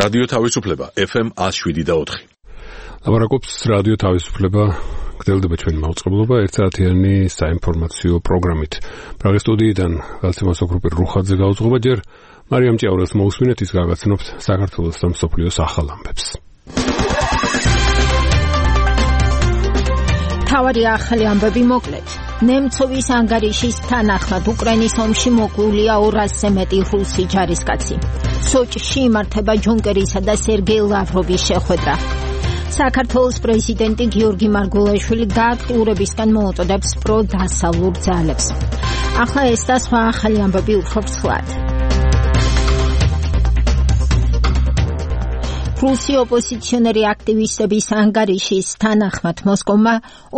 რადიო თავისუფლება FM 107.4. ლაბორაკობს რადიო თავისუფლება. გრძელდება ჩვენი მაუწყებლობა ერთსაათიანი საინფორმაციო პროგრამით. პრაღის სტუდიიდან გალცემას ოგრუპი რუხაძე გაუძღობა, ჯერ მარიამ ჭიაურელს მოусმინეთ, ის გაგაცნობთ საქართველოს და მსოფლიოს ახალ ამბებს. თავარი ახალი ამბები მოკლედ. ნემცოვის ანგარიშის თანახმად უკრაინის ომში მოკლულია 200-ზე მეტი რუსი ჯარისკაცი. სოჭში იმართება ჯუნკერისა და სერგეი ლავროვის შეხვედრა. საქართველოს პრეზიდენტი გიორგი მარგველაშვილი გააქტიურებისგან მოუწოდებს პროდასავლურ ძალებს. ახლა ეს და სხვა ახალი ამბები უფრო ვრცლად. რუსი ოპოზიციონერი აქტივისტების ანგარიშის თანახმად მოსკოვმა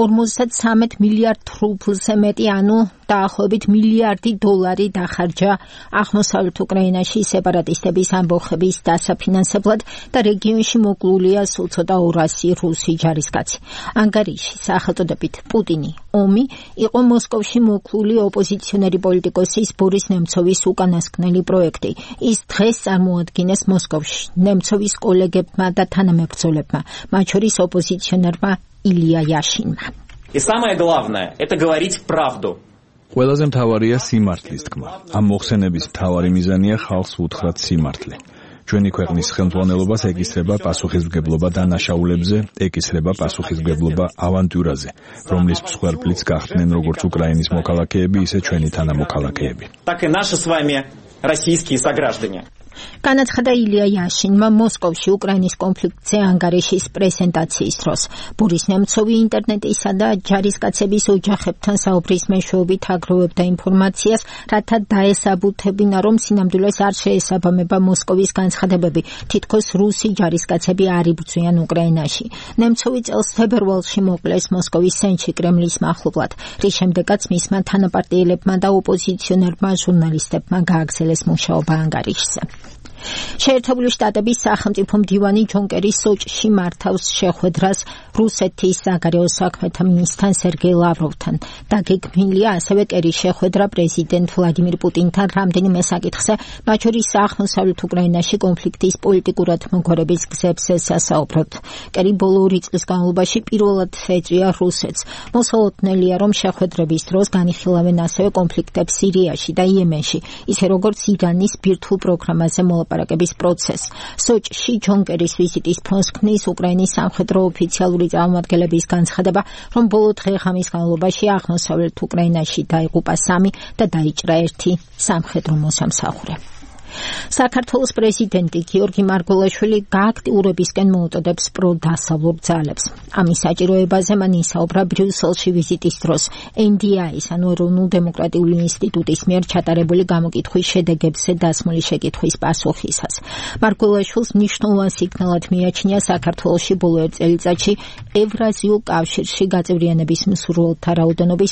53 მილიარდ რუბლზე მეტი, ანუ დაახლოებით $1 მილიარდი დახარჯა აღმოსავლეთ უკრაინაში სეპარატისტების ამბოხების დასაფინანსებლად და რეგიონში მოკლულია სულ ცოტა 200 რუსი ჯარისკაცი. ანგარიში სახელწოდებით პუტინი ომი იყო მოსკოვში მოკლული ოპოზიციონერი პოლიტიკოსის ბორის ნემცოვის უკანასკნელი პროექტი. ის დღეს წარმოადგინეს მოსკოვში ნემცოვის კოლეგებმა და თანამებრძოლებმა, მათ შორის ოპოზიციონერმა ილია яшинმა. И самое главное это говорить правду. ყველაზე მთავარია სიმართლის თქმა. ამ მოხსენების მთავარი მიზანია ხალხს უთხრათ სიმართლე. ჩვენი ქვეყნის ხელმძღვანელობას ეკისრება პასუხისმგებლობა დანაშაულებზე, ეკისრება პასუხისმგებლობა ავანტიურაზე, რომლის მსხვერპლიც გახდნენ როგორც უკრაინის მოქალაქეები, ისე ჩვენი თანამოქალაქეები. Так и наши с вами российские сограждане. განაცხადა ილია яшинმა მოსკოვში უკრაინის კონფლიქტზე ანგარიშის პრეზენტაციის დროს. ბორის ნემცოვი ინტერნეტისა და ჯარისკაცების ოჯახებთან საუბრის მეშვეობით აგროვებდა ინფორმაციას, რათა დაესაბუთებინა, რომ სინამდვილეს არ შეესაბამება მოსკოვის განცხადებები, თითქოს რუსი ჯარისკაცები არ იბრძვიან უკრაინაში. ნემცოვი წელს თებერვალში მოკლეს მოსკოვის სენჩი კრემლის მახლობლად, რის შემდეგაც მისმა თანაპარტიელებმა და ოპოზიციონერმა ჟურნალისტებმა გააგრძელეს მუშაობა ანგარიშზე. შეერთებული შტატების სახელმწიფო მდივანი ჯონ კერი სოჭში მართავს შეხვედრას რუსეთის საგარეო საქმეთა მინისტრთან სერგეი ლავროვთან. დაგეგმილია ასევე კერის შეხვედრა პრეზიდენტ ვლადიმირ პუტინთან რამდენიმე საკითხზე, მათ შორის აღმოსავლეთ უკრაინაში კონფლიქტის პოლიტიკურად მოგვარების გზებზე სასაუბროთ. კერი ბოლო 2 წლის განმავლობაში პირველად ეწვია რუსეთს. მოსალოდნელია, რომ შეხვედრების დროს განიხილავენ ასევე კონფლიქტებს სირიაში და იემენში, ისე როგორც ირანის ბირთვულ პროგრამაზე მოლაპარაკების პროცესს. სოჭში ჯონ კერის ვიზიტის ფონს ქმნის უკრაინის სამხედრო ოფიციალური წარმომადგენლების განცხადება, რომ ბოლო დღე-ღამის განმავლობაში აღმოსავლეთ უკრაინაში დაიღუპა 3 და დაიჭრა 1 სამხედრო მოსამსახურე. საქართველოს პრეზიდენტი გიორგი მარგველაშვილი გააქტიურებისკენ მოუწოდებს პროდასავლურ ძალებს. ამის საჭიროებაზე მან ისაუბრა ბრიუსელში ვიზიტის დროს NDI-ის, ანუ ეროვნულ დემოკრატიული ინსტიტუტის მიერ ჩატარებული გამოკითხვის შედეგებზე დასმული შეკითხვის პასუხისას. მარგველაშვილს მნიშვნელოვან სიგნალად მიაჩნია საქართველოში ბოლო 1 წელიწადში ევრაზიულ კავშირში გაწევრიანების მსურველთა რაოდენობის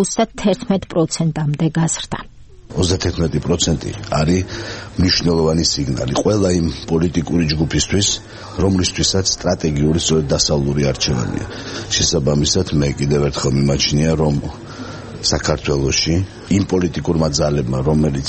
31%-მდე გაზრდა. 31% არის მნიშვნელოვანი სიგნალი ყველა იმ პოლიტიკური ჯგუფისთვის, რომლისთვისაც სტრატეგიული სწორედ დასავლური არჩევანია. შესაბამისად, მე კიდევ ერთხელ მიმაჩნია, რომ საქართველოში იმ პოლიტიკურმა ძალებმა, რომელიც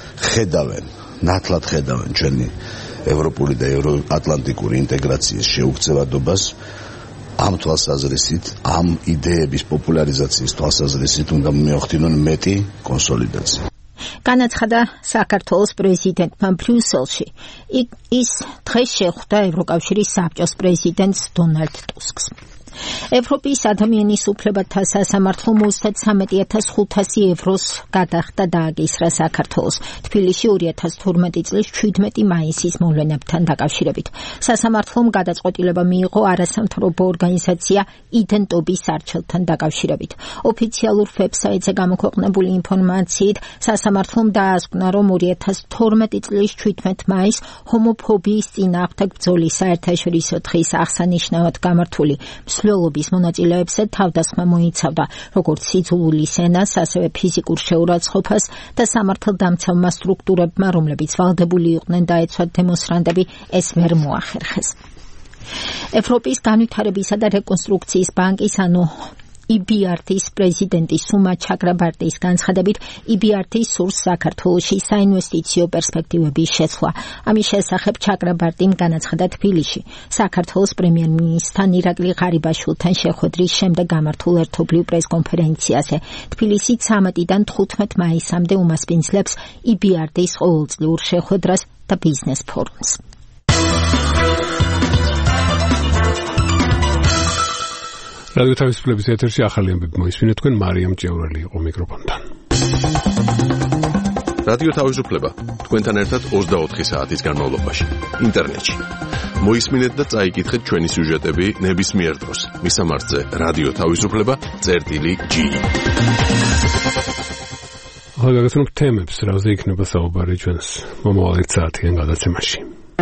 ნათლად ხედავენ ჩვენი ევროპული და ევროატლანტიკური ინტეგრაციის შეუქცევადობას, ამ თვალსაზრისით, ამ იდეების პოპულარიზაციის თვალსაზრისით უნდა მიოხდინონ მეტი კონსოლიდაცია. განაცხადა საქართველოს პრეზიდენტმა ბრიუსელში. ის დღეს შეხვდა ევროკავშირის საბჭოს პრეზიდენტს დონალდ ტუსკს. ევროპის ადამიანის უფლებათა სასამართლომ 33,500 ევროს გადახდა დააგისრა საქართველოს თბილისში 2012 წლის 17 მაისის მოვლენებთან დაკავშირებით. სასამართლომ გადაწყვეტილება მიიღო არასამთავრობო ორგანიზაცია იდენტობის არჩევთან დაკავშირებით. ოფიციალურ ვებსაიტზე გამოქვეყნებული ინფორმაციით სასამართლომ დაასკვნა, რომ 2012 წლის 17 მაისს ჰომოფობიის წინააღმდეგ ბრძოლის საერთაშორისო დღის აღსანიშნავად გამართული მსვლელობის მონაწილეებზე თავდასხმა მოიცავდა, როგორც სიძულვილის ენას, ასევე ფიზიკურ შეურაცხყოფას და სამართალდამცავმა სტრუქტურებმა, რომლებიც ვალდებული იყვნენ დაეცვათ დემონსტრანტები, ეს ვერ მოახერხეს. ევროპის განვითარებისა და რეკონსტრუქციის ბანკის, ანუ EBRD-ის პრეზიდენტი სუმა ჩაკრაბარტის განცხადებით, EBRD სურს საქართველოში საინვესტიციო პერსპექტივების შეცვლა. ამის შესახებ ჩაკრაბარტიმ განაცხადა თბილისში. საქართველოს პრემიერ-მინისტრთან ირაკლი ღარიბაშვილთან შეხვედრის შემდეგ გამართულ ერთობლივ პრესკონფერენციაზე. თბილისი 13-დან 15 მაისამდე უმასპინძლებს EBRD-ის ყოველწლიურ შეხვედრას და ბიზნეს ფორუმს. რადიო თავისუფლების ეთერში ახალი ამბები მოისმინეთ, თქვენ მარიამ ჭევრელი იყო მიკროფონთან. რადიო თავისუფლება თქვენთან ერთად 24 საათის განმავლობაში ინტერნეტში. მოისმინეთ და წაიკითხეთ ჩვენი სიუჟეტები ნებისმიერ დროს. მისამართზე რადიო თავისუფლება.gi. ახლა გაგაცნობთ თემებს, რაზე იქნება საუბარი ჩვენს მომავალ 1 საათიან გადაცემაში.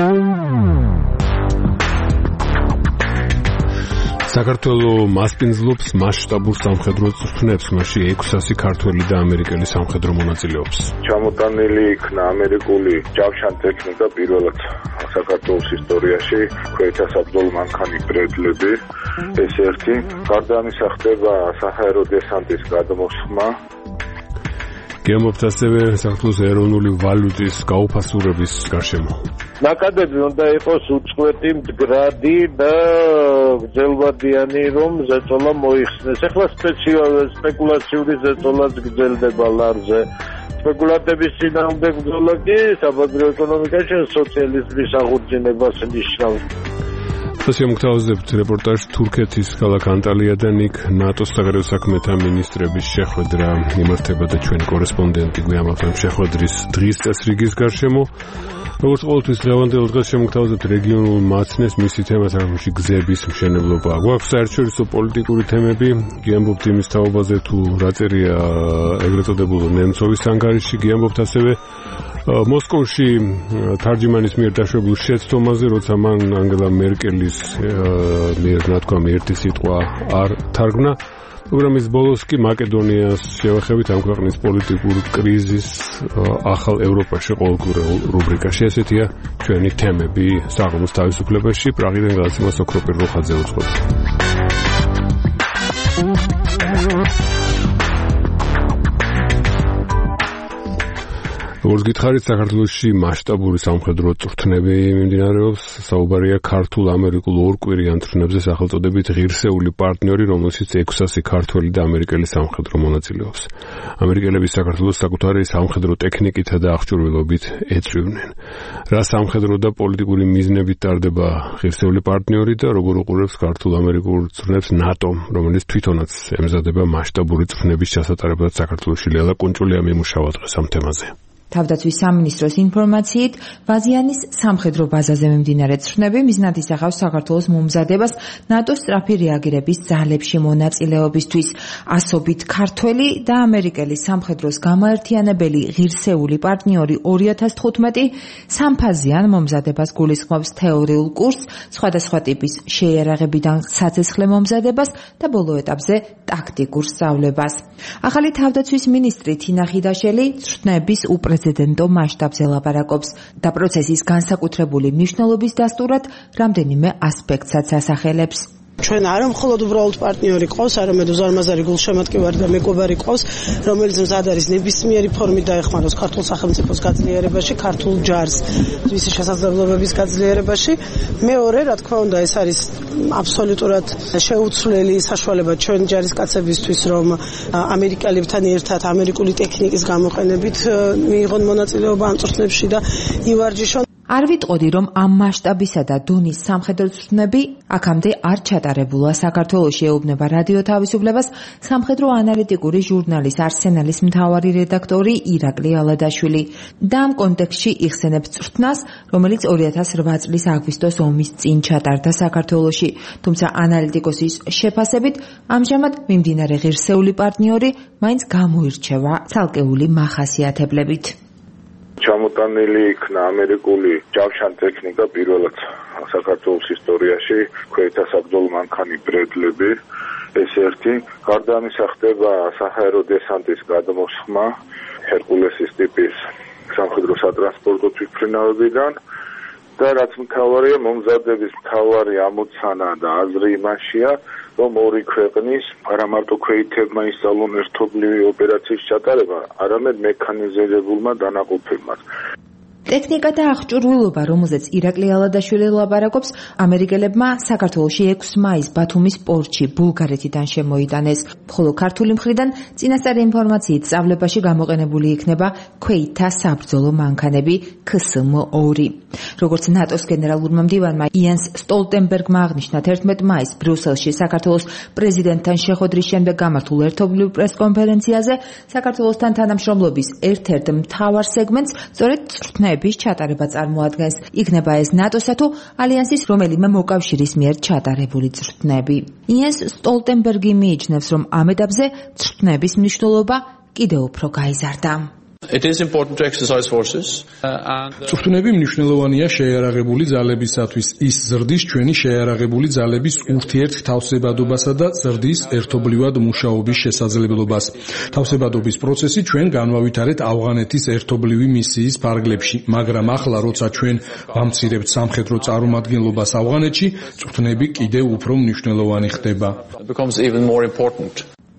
საქართველოს მასპინძლობს მასშტაბურ სამხედრო წვრთნებს, მასში 600 ქართველი და ამერიკელი სამხედრო მონაწილეობს. ჩამოტანილი იქნა ამერიკული ჯავშანტექნიკა პირველად საქართველოს ისტორიაში, ქვეითთა საბრძოლო მანქანის ბრედლები, ეს ერთი. გარდა ამისა ხდება საჰაერო დესანტის გადმოსხმა. გემობთ ასევე საქართველოს ეროვნული ვალუტის გაუფასურების გარშემო. ნაკადები უნდა იყოს უწყვეტი, მდგრადი და გრძელვადიანი, რომ ზეწოლა მოიხსნეს. ახლა სპეკულაციური ზეწოლაც გრძელდება ლარზე. სპეკულატების წინააღმდეგ ბრძოლა კი საბაგრო ეკონომიკაში სოციალიზმის აღორძინებას ნიშნავს. შემოგთავაზებთ რეპორტაჟ თურქეთის ქალაქ ანტალიადან, იქ ნატოს საგარეო საქმეთა მინისტრების შეხვედრა იმართება და ჩვენი კორესპონდენტი გვიამაყენებს შეხვედრის დღის წესრიგის გარშემო. როგორც ყოველთვის დღევანდელ დღეს შემოგთავაზებთ რეგიონულ მაცნეს, მისი თემა საქართველოში გზების მშენებლობა. გვაქვს საერთაშორისო პოლიტიკური თემები, გიამბობთ იმის თაობაზე თუ რა წერია ეგრეთ წოდებულ ნემცოვის ანგარიში, გიამბობთ ასევე მოსკოვში თარჯიმანის მიერ დაშვებულ შეცდომაზე, როცა მან ანგელა მერკელის მიერ ნათქვამი ერთი სიტყვა არ თარგმნა. პროგრამის ბოლოს კი მაკედონიას შევახებით ამ ქვეყნის პოლიტიკურ კრიზისს ახალ ევროპაში ყოველკვირ რუბრიკაში. ესეთია ჩვენი თემები საღამოს თავისუფლებაში. პრაღიდან გადაცემას ოქროპირ რუხაძე უძღვება. როგორც გითხარით, საქართველოში მასშტაბური სამხედრო წვრთნები მიმდინარეობს. საუბარია ქართულ-ამერიკულ ორკვირიან წვრთნებზე, სახელწოდებით ღირსეული პარტნიორი, რომელშიც 600 ქართველი და ამერიკელი სამხედრო მონაწილეობს. ამერიკელები საქართველოს საკუთარი სამხედრო ტექნიკითა და აღჭურვილობით ეწვივნენ. რა სამხედრო და პოლიტიკური მიზნებით ტარდება ღირსეული პარტნიორი და როგორ უყურებს ქართულ-ამერიკულ წვრთნებს ნატო, რომელიც თვითონაც ემზადება მასშტაბური წვრთნების ჩასატარებლად საქართველოში. ლელა კუნჭულია მიმუშავა დღეს ამ თემაზე. თავდაცვის სამინისტროს ინფორმაციით, ვაზიანის სამხედრო ბაზაზე მიმდინარე წვრთნები მიზნად ისახავს საქართველოს მომზადებას ნატოს სწრაფი რეაგირების ძალებში მონაწილეობისთვის. ასობით ქართველი და ამერიკელი სამხედროს გამაერთიანებელი ღირსეული პარტნიორი 2015 სამფაზიან მომზადებას გულისხმობს თეორიულ კურსს, სხვადასხვა ტიპის შეიარაღებიდან საცეცხლე მომზადებას და ბოლო ეტაპზე ტაქტიკურ სწავლებას. ახალი თავდაცვის მინისტრი თინა ხიდაშელი წვრთნების უპრეცედენტო მასშტაბზე ლაპარაკობს და პროცესის განსაკუთრებული მნიშვნელობის დასტურად რამდენიმე ასპექტსაც ასახელებს. ჩვენ არა მხოლოდ უბრალოდ პარტნიორი ყავს, არამედ უზარმაზარი გულშემატკივარი და მეგობარი ყავს, რომელიც მზად არის ნებისმიერი ფორმით დაეხმაროს ქართულ სახელმწიფოს გაძლიერებაში, ქართულ ჯარს მისი შესაძლებლობების გაძლიერებაში. მეორე, რა თქმა უნდა, ეს არის აბსოლუტურად შეუცვლელი საშუალება ჩვენ ჯარისკაცებისთვის, რომ ამერიკელებთან ერთად ამერიკული ტექნიკის გამოყენებით მიიღონ მონაწილეობა ამ წვრთნებში და ივარჯიშონ. არ ვიტყოდი, რომ ამ მასშტაბისა და დონის სამხედრო წვრთნები აქამდე არ ჩატარებულა. საქართველოში ეუბნება რადიო თავისუფლებას სამხედრო ანალიტიკური ჟურნალის არსენალის მთავარი რედაქტორი ირაკლი ალადაშვილი და ამ კონტექსტში იხსენებს წვრთნას, რომელიც 2008 წლის აგვისტოს ომის წინ ჩატარდა საქართველოში. თუმცა ანალიტიკოსის შეფასებით ამჟამად მიმდინარე ღირსეული პარტნიორი მაინც გამოირჩევა ცალკეული მახასიათებლებით. ჩამოტანილი იქნა ამერიკული ჯავშანტექნიკა პირველად საქართველოს ისტორიაში, ქვეითთა საბრძოლო მანქანის ბრედლები, ეს ერთი. გარდა ამისა ხდება საჰაერო დესანტის გადმოსხმა ჰერკულესის ტიპის სამხედრო სატრანსპორტო თვითმფრინავებიდან და რაც მთავარია, მომზადების მთავარი ამოცანა და აზრი იმაშია, რომ ორი ქვეყნის არა მარტო ქვეითებმა ისწავლონ ერთობლივი ოპერაციის ჩატარება, არამედ მექანიზებულმა დანაყოფებმა. ტექნიკა და აღჭურვილობა, რომელზეც ირაკლი ალადაშვილი ლაპარაკობს, ამერიკელებმა საქართველოში 6 მაისს ბათუმის პორტში ბულგარეთიდან შემოიტანეს, ხოლო ქართული მხრიდან წინასწარი ინფორმაციით სწავლებაში გამოყენებული იქნება ქვეითთა საბრძოლო მანქანები KSM-2. როგორც ნატოს გენერალურმა მდივანმა იენს სტოლტენბერგმა აღნიშნა 11 მაისს ბრიუსელში საქართველოს პრეზიდენტთან შეხვედრის შემდეგ გამართულ ერთობლივ პრესკონფერენციაზე, საქართველოსთან თანამშრომლობის ერთ-ერთ მთავარ სეგმენტს სწორედ წვრთნების ჩატარება წარმოადგენს. იქნება ეს ნატოსა თუ ალიანსის რომელიმე მოკავშირის მიერ ჩატარებული წვრთნები. იენს სტოლტენბერგი მიიჩნევს, რომ ამ ეტაპზე წვრთნების მნიშვნელობა კიდევ უფრო გაიზარდა. It is important to exercise forces. წვრთნები მნიშვნელოვანია შეიარაღებული ძალებისათვის. ის ზრდის ჩვენი შეიარაღებული ძალების ურთიერთ თავსებადობასა და ზრდის ერთობლივად მუშაობის შესაძლებლობას. თავსებადობის პროცესი ჩვენ განვავითარეთ ავღანეთის ერთობლივი მისიის ფარგლებში, მაგრამ ახლა როცა ჩვენ ვამცირებთ სამხედრო წარმომადგენლობას ავღანეთში, წვრთნები კიდევ უფრო მნიშვნელოვანი ხდება. It becomes even more important.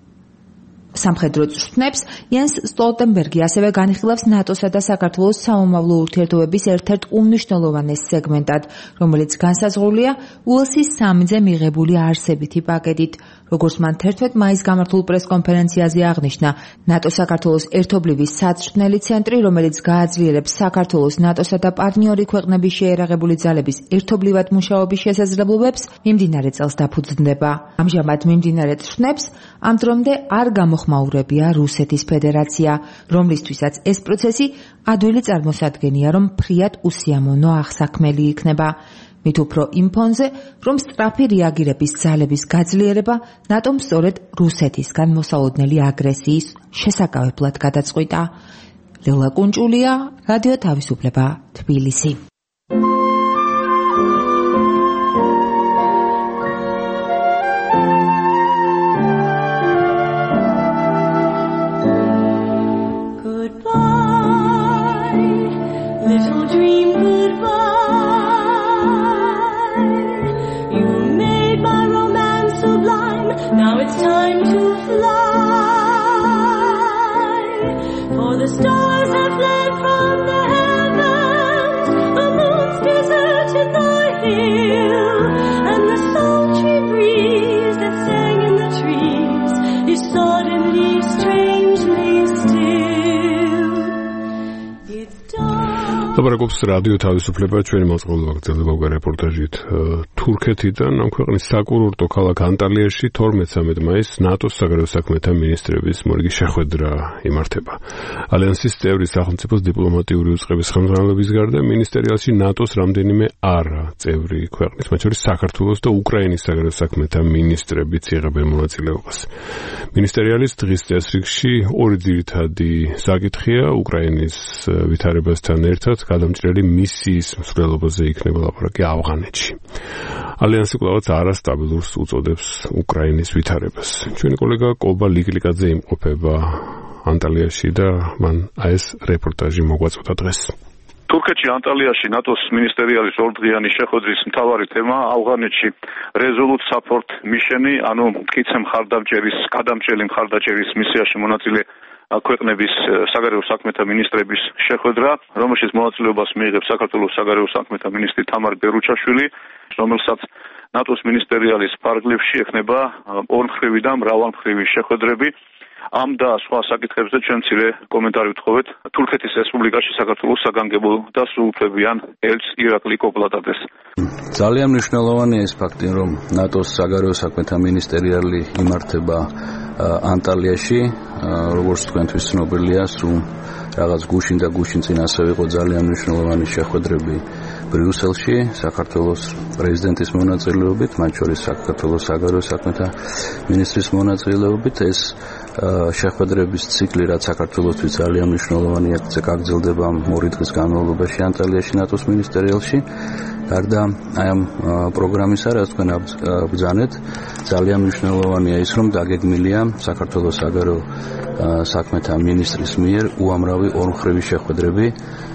სამხედრო წვრთნებს იენს სტოლტენბერგი ასევე განიხილავს ნატოსა და საქართველოს სამომავლო ურთიერთობების ერთ-ერთ უმნიშვნელოვანეს სეგმენტად, რომელიც განსაზღვრულია უელსის სამზე მიღებული არსებითი პაკეტით. როგორც მან 11 მაისს გამართულ პრესკონფერენციაზე აღნიშნა, ნატო-საქართველოს ერთობლივი საწვრთნელი ცენტრი, რომელიც გააძლიერებს საქართველოს, ნატოსა და პარტნიორი ქვეყნების შეიარაღებული ძალების ერთობლივად მუშაობის შესაძლებლობებს, მიმდინარე წელს დაფუძნდება. ამჟამად მიმდინარე წვრთნებს ამ დრომდე არ გამოხმაურებია რუსეთის ფედერაცია, რომლისთვისაც ეს პროცესი ადვილი წარმოსადგენია, რომ ფრიად უსიამოვნო აღსაქმელი იქნება. მით უფრო იმ ფონზე, რომ სწრაფი რეაგირების ძალების გაძლიერება ნატომ სწორედ რუსეთისგან მოსალოდნელი აგრესიის შესაკავებლად გადაწყვიტა. ლელა კუნჭულია, რადიო თავისუფლება, თბილისი. Now it's time to fly, for the stars have fled from the heavens, the moon's deserted the hill, and the sultry breeze that sang in the trees is suddenly strangely still. It's dark. ლაპარაკობს რადიო თავისუფლება, ჩვენი მოწყობილობა გრძელდება უკვე რეპორტაჟით თურქეთიდან. ამ ქვეყნის საკურორტო ქალაქ ანტალიაში 12-13 მაისს ნატოს საგარეო საქმეთა მინისტრების მორიგი შეხვედრა იმართება. ალიანსის წევრი სახელმწიფოს დიპლომატიური უწყების ხელმძღვანელობის გარდა მინისტერიალში ნატოს რამდენიმე არა წევრი ქვეყნის, მათ შორის საქართველოს და უკრაინის საგარეო საქმეთა მინისტრებიც იღებენ მონაწილეობას. მინისტერიალის დღის წესრიგში ორი ძირითადი საკითხია: უკრაინის ვითარებასთან ერთად გადამჭრელი მისიის მსვლელობაზე იქნება ლაპარაკი ავღანეთში. ალიანსი კვლავაც არასტაბილურს უწოდებს უკრაინის ვითარებას. ჩვენი კოლეგა კობა ლიკლიკაძე იმყოფება ანტალიაში და მან ეს რეპორტაჟი მოგვაწოდა დღეს. თურქეთში ანტალიაში ნატოს მინისტერიალის ორდღიანი შეხვედრის მთავარი თემა ავღანეთში Resolute Support Mission-ი, ანუ მტკიცე მხარდამჭერის, გადამჭრელი მხარდაჭერის მისიაში მონაწილე ქვეყნების საგარეო საქმეთა მინისტრების შეხვედრა, რომელშიც მონაწილეობას მიიღებს საქართველოს საგარეო საქმეთა მინისტრი თამარ ბერუჩაშვილი, რომელსაც ნატოს მინისტერიალის ფარგლებში ექნება ორმხრივი და მრავალმხრივი შეხვედრები. ამ და სხვა საკითხებზე ჩვენ მცირე კომენტარი ვთხოვეთ თურქეთის რესპუბლიკაში საქართველოს საგანგებო და სრულუფლებიან ელჩს ირაკლი კოპლატაძეს. ძალიან მნიშვნელოვანია ეს ფაქტი, რომ ნატოს საგარეო საქმეთა მინისტერიალი იმართება ანტალიაში, როგორც თქვენთვის ცნობილია, სულ რაღაც გუშინ და გუშინ წინ ასევე იყო ძალიან მნიშვნელოვანი შეხვედრები ბრიუსელში, საქართველოს პრეზიდენტის მონაწილეობით, მათ შორის საქართველოს საგარეო საქმეთა მინისტრის მონაწილეობით. ეს შეხვედრების ციკლი, რაც საქართველოსთვის ძალიან მნიშვნელოვანია, გაგრძელდება 2 დღის განმავლობაში ანტალიაში ნატოს მინისტერიალში. გარდა აი ამ პროგრამისა, რაც თქვენ ბრძანეთ, ძალიან მნიშვნელოვანია ის, რომ დაგეგმილია საქართველოს საგარეო საქმეთა მინისტრის მიერ უამრავი ორმხრივი შეხვედრები,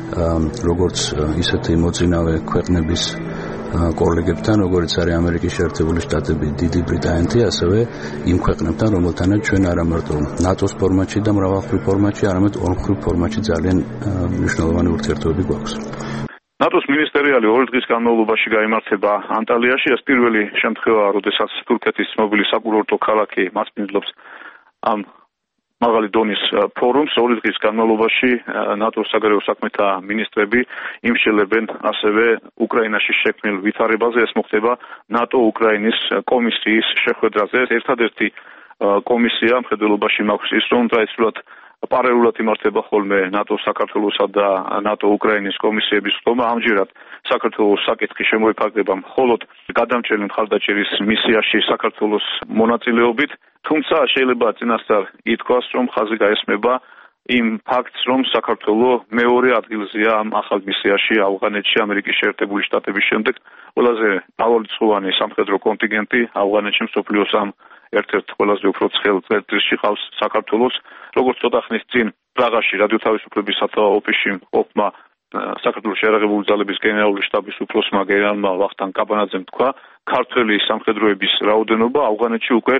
როგორც ისეთი მოწინავე ქვეყნების კოლეგებთან, როგორც არის ამერიკის შეერთებული შტატები, დიდი ბრიტანეთი, ასევე იმ ქვეყნებთან, რომელთანაც ჩვენ არა მარტო ნატოს ფორმატში და მრავალმხრივ ფორმატში, არამედ ორმხრივ ფორმატში ძალიან მნიშვნელოვანი ურთიერთობები გვაქვს. ნატოს მინისტერიალი 2 დღის განმავლობაში გაიმართება ანტალიაში. ეს პირველი შემთხვევაა, როდესაც თურქეთის ცნობილი საკურორტო ქალაქი მასპინძლობს ამ მაღალი დონის ფორუმს. 2 დღის განმავლობაში ნატოს საგარეო საქმეთა მინისტრები იმშელებენ ასევე უკრაინაში შექმნილ ვითარებაზე. ეს მოხდება ნატო-უკრაინის კომისიის შეხვედრაზე. ერთადერთი კომისია მხედველობაში მაქვს ის, რომ ტრადიციულად პარალელურად იმართება ხოლმე ნატოს საქართველოსა და ნატო-უკრაინის კომისიების ხდომა. ამჯერად საქართველოს საკითხი შემოიფარგლება მხოლოდ გადამჭრელი მხარდაჭერის მისიაში საქართველოს მონაწილეობით. თუმცა შეიძლება წინასწარ ითქვას, რომ ხაზი გაესმება იმ ფაქტს, რომ საქართველო მეორე ადგილზეა ამ ახალ მისიაში ავღანეთში ამერიკის შეერთებული შტატების შემდეგ. ყველაზე მრავალრიცხოვანი სამხედრო კონტინგენტი ავღანეთში მსოფლიოს ამ ერთ-ერთ ყველაზე უფრო ცხელ წერტილში ყავს საქართველოს. როგორც ცოტა ხნის წინ პრაღაში რადიო თავისუფლების სათაო ოფისში ყოფმა საქართველოს შეიარაღებული ძალების გენერალური შტაბის უფროსმა გენერალმა ვახტანგ კაბანაძემ თქვა, ქართველი სამხედროების რაოდენობა ავღანეთში უკვე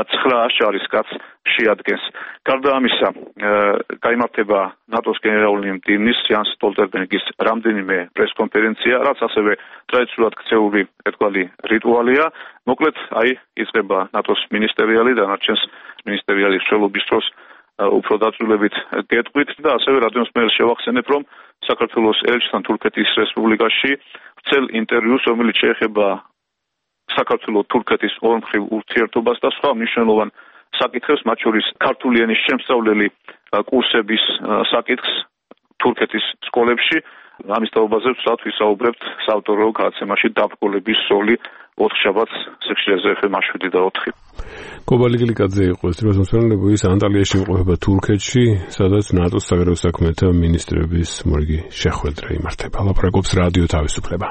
9 ჯარისკაცს შეადგენს. გარდა ამისა, გაიმართება ნატოს გენერალური მდივნის იანს სტოლტენბერგის რამდენიმე პრესკონფერენცია, რაც ასევე ტრადიციულად ქცეული ერთგვარი რიტუალია. მოკლედ, იწყება ნატოს მინისტერიალი და დანარჩენს მინისტერიალის მშრალობის დროს უფრო დაწვრილებით გეტყვით და ასევე რადიოსმენელს შევახსენებ, რომ საქართველოს ელჩთან თურქეთის რესპუბლიკაში ვრცელ ინტერვიუს, რომელიც შეეხება საქართველოს-თურქეთის ორმხრივ ურთიერთობას და სხვა მნიშვნელოვან საკითხებს, მათ შორის ქართული ენის შემსწავლელი კურსების საკითხს თურქეთის სკოლებში. ამის თაობაზე ვსად ვისაუბრებთ საავტორო გადაცემაში დაბრკოლების როლი 4 შაბათს სექციაზე FM 7 და 4. კობალი გლიკაძე იყო ეს რესპონსაბილები ის ანტალიაში იმყოფება თურქეთში, სადაც ნატოს საგარეო საქმეთა მინისტრების მორიგი შეხვედრა იმართება. ლაპარაკობს რადიო თავისუფლება.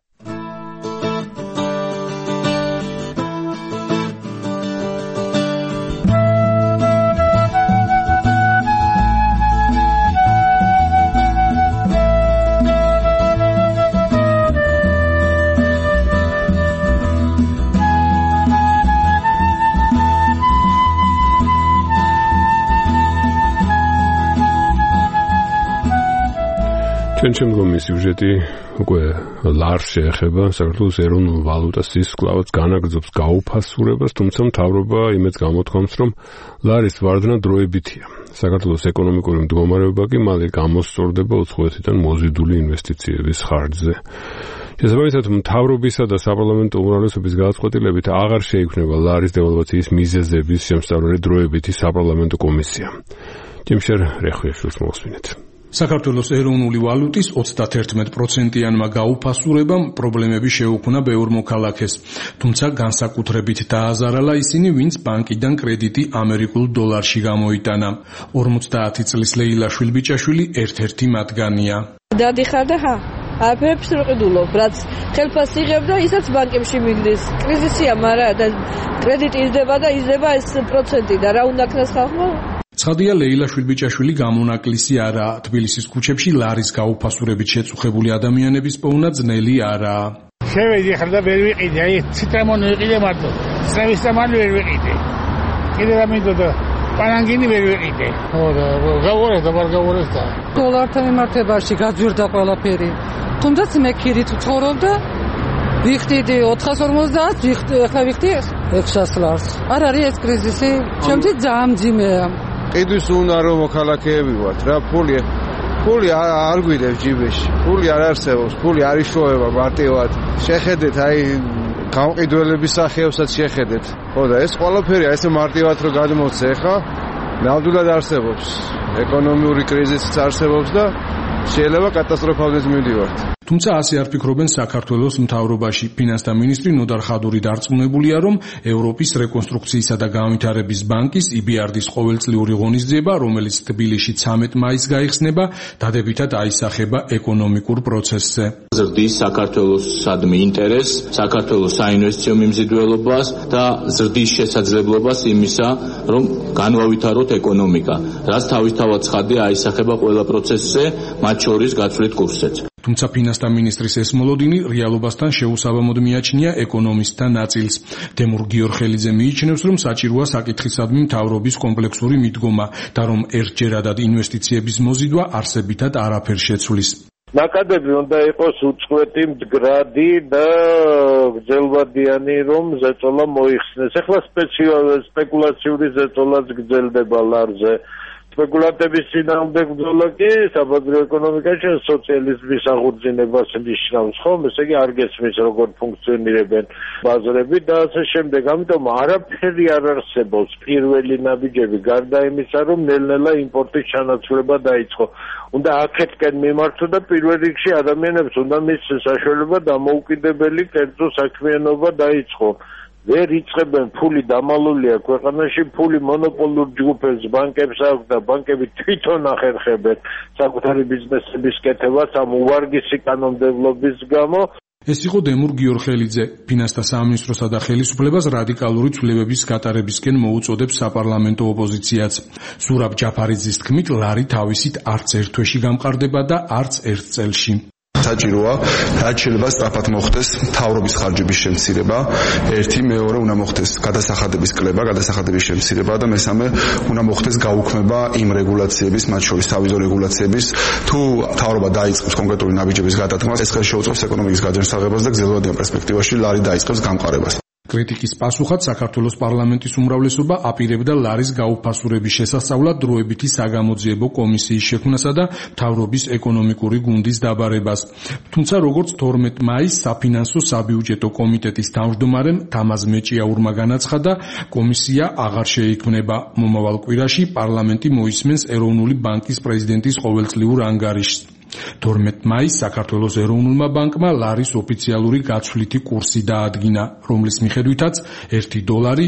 შემდგომი სიუჟეტი უკვე ლარს შეეხება საქართველოს ეროვნულ ვალუტას ის კლავაც განაგრძობს გაუფასურებას, თუმცა მთავრობა იმედს გამოთქვამს, რომ ლარის ვარდნა დროებითია. საქართველოს ეკონომიკური მდგომარეობა კი მალე გამოსწორდება უცხოეთიდან მოზიდული ინვესტიციების ხარჯზე. შესაბამისად, მთავრობისა და საპარლამენტო უმრავლესობის გადაწყვეტილებით აღარ შეიქმნება ლარის დევალვაციის მიზეზების შემსწავლელი დროებითი საპარლამენტო კომისია. ჯიმშერ რეხვიაშვილს მოусმინეთ. საქართველოს ეროვნული ვალუტის 31%-იანმა გაუფასურებამ პრობლემები შეუქმნა ბევრ მოქალაქეს. თუმცა განსაკუთრებით დააზარალა ისინი, ვინც ბანკიდან კრედიტი ამერიკულ დოლარში გამოიტანა. 50 წლის ლეილა შვილბიჭაშვილი ერთ-ერთი მათგანია. დადიხარ და არაფერს არ ყიდულობ, რაც ხელფას იღებ და ისაც ბანკებში მიგდის. კრიზისია, მაგრამ კრედიტი იზრდება და იზრდება ეს პროცენტი და რა უნდა ქნას ხალხმა? ცხადია, ლეილა შვილბიჭაშვილი გამონაკლისი არაა. თბილისის ქუჩებში ლარის გაუფასურებით შეწუხებული ადამიანების პოვნა ძნელი არაა. შევედი ხარ და ვერ ვიყიდე, ციტრამონი ვიყიდე მარტო. წრევის სამალი ვერ ვიყიდე. კიდე რა მინდოდა? პანანგინი ვერ ვიყიდე. ხო და გავორე და ვარ გავორეს და. დოლართან მიმართებაში გაძვირდა ყველაფერი. თუნდაც მე ქირით ვცხოვრობ და ვიხდიდი 450, ახლა ვიხდი 600 ლარს. არ არის ეს კრიზისი? ჩემთვის ძალიან მძიმეა. ყიდვის უნდა რომ მოქალაქეები ვართ რა, ფული არ გვიდევს ჯიბეში, ფული არ არსებობს, ფული არ იშოვება მარტივად. შეხედეთ, გამყიდველების სახეებსაც შეხედეთ. ხო და ეს ყველაფერი ესე მარტივად რო გადმოწე ხა, ნამდვილად არსებობს. ეკონომიური კრიზისიც არსებობს და შეიძლება კატასტროფაზეც მივდივართ. თუმცა ასე არ ფიქრობენ საქართველოს მთავრობაში. ფინანსთა მინისტრი ნოდარ ხადური დარწმუნებულია, რომ ევროპის რეკონსტრუქციისა და განვითარების ბანკის EBRD-ის ყოველწლიური ღონისძიება, რომელიც თბილისში 13 მაისს გაიხსნება, დადებითად აისახება ეკონომიკურ პროცესზე. ზრდის საქართველოსადმი ინტერესს, საქართველოს საინვესტიციო მიმზიდველობას და ზრდის შესაძლებლობას იმისა, რომ განვავითაროთ ეკონომიკა, რაც თავისთავად ცხადია აისახება ყველა პროცესზე, მათ შორის გაცვლით კურსზეც. თუმცა ფინანსთა მინისტრის ეს მოლოდინი რეალობასთან შეუსაბამოდ მიაჩნია ეკონომისტთა ნაწილს. დემურ გიორხელიძე მიიჩნევს, რომ საჭიროა საკითხისადმი მთავრობის კომპლექსური მიდგომა და რომ ერთჯერადად ინვესტიციების მოზიდვა არსებითად არაფერს შეცვლის. ნაკადები უნდა იყოს უწყვეტი, მდგრადი და გრძელვადიანი, რომ ზეწოლა მოიხსნეს. ეხლა სპეკულაციური ზეწოლაც გრძელდება ლარზე. სპეკულანტების წინააღმდეგ ბრძოლა კი საბაზრო ეკონომიკაში სოციალიზმის აღორძინებას ნიშნავს, ხომ? ესე იგი არ გესმის როგორ ფუნქციონირებენ ბაზრები და ასე შემდეგ. ამიტომ არაფერი არ არსებობს პირველი ნაბიჯები გარდა იმისა, რომ ნელ-ნელა იმპორტის ჩანაცვლება დაიწყო. უნდა აქეთკენ მიმართო და პირველ რიგში ადამიანებს უნდა მისცეს საშუალება დამოუკიდებელი კერძო საქმიანობა დაიწყო. ვერ იწყებენ, ფული დამალულია ქვეყანაში, ფული მონოპოლურ ჯგუფებს, ბანკებს აქვს და ბანკები თვითონ ახერხებენ საკუთარი ბიზნესების კეთებას ამ უვარგისი კანონმდებლობის გამო. ეს იყო დემურ გიორხელიძე. ფინანსთა სამინისტროსა და ხელისუფლებას რადიკალური ცვლილებების გატარებისკენ მოუწოდებს საპარლამენტო ოპოზიციაც. ზურაბ ჯაფარიძის თქმით, ლარი თავისით არც ერთ თვეში გამყარდება და არც ერთ წელში. საჭიროა, რაც შეიძლება სწრაფად მოხდეს მთავრობის ხარჯების შემცირება, ერთი, მეორე უნდა მოხდეს გადასახადების კლება, გადასახადების შემცირება და მესამე უნდა მოხდეს გაუქმება იმ რეგულაციების, მათ შორის თავიზო რეგულაციების, თუ მთავრობა დაიწყებს კონკრეტული ნაბიჯების გადათქმას, ეს ხელს შეუწყობს ეკონომიკის გაჯანსაღებას და გრძელვადიან პერსპექტივაში ლარი დაიწყებს გამყარებას. კრიტიკის პასუხად საქართველოს პარლამენტის უმრავლესობა აპირებდა ლარის გაუფასურების შესასწავლად დროებითი საგამოძიებო კომისიის შექმნასა და მთავრობის ეკონომიკური გუნდის დაბარებას. თუმცა როგორც 12 მაისს საფინანსო საბიუჯეტო კომიტეტის თავმჯდომარემ თამაზ მეჭიაურმა განაცხადა, კომისია აღარ შეიქმნება. მომავალ კვირაში პარლამენტი მოისმენს ეროვნული ბანკის პრეზიდენტის ყოველწლიურ ანგარიშს. 12 მაისს საქართველოს ეროვნულმა ბანკმა ლარის ოფიციალური გაცვლითი კურსი დაადგინა, რომლის მიხედვითაც $1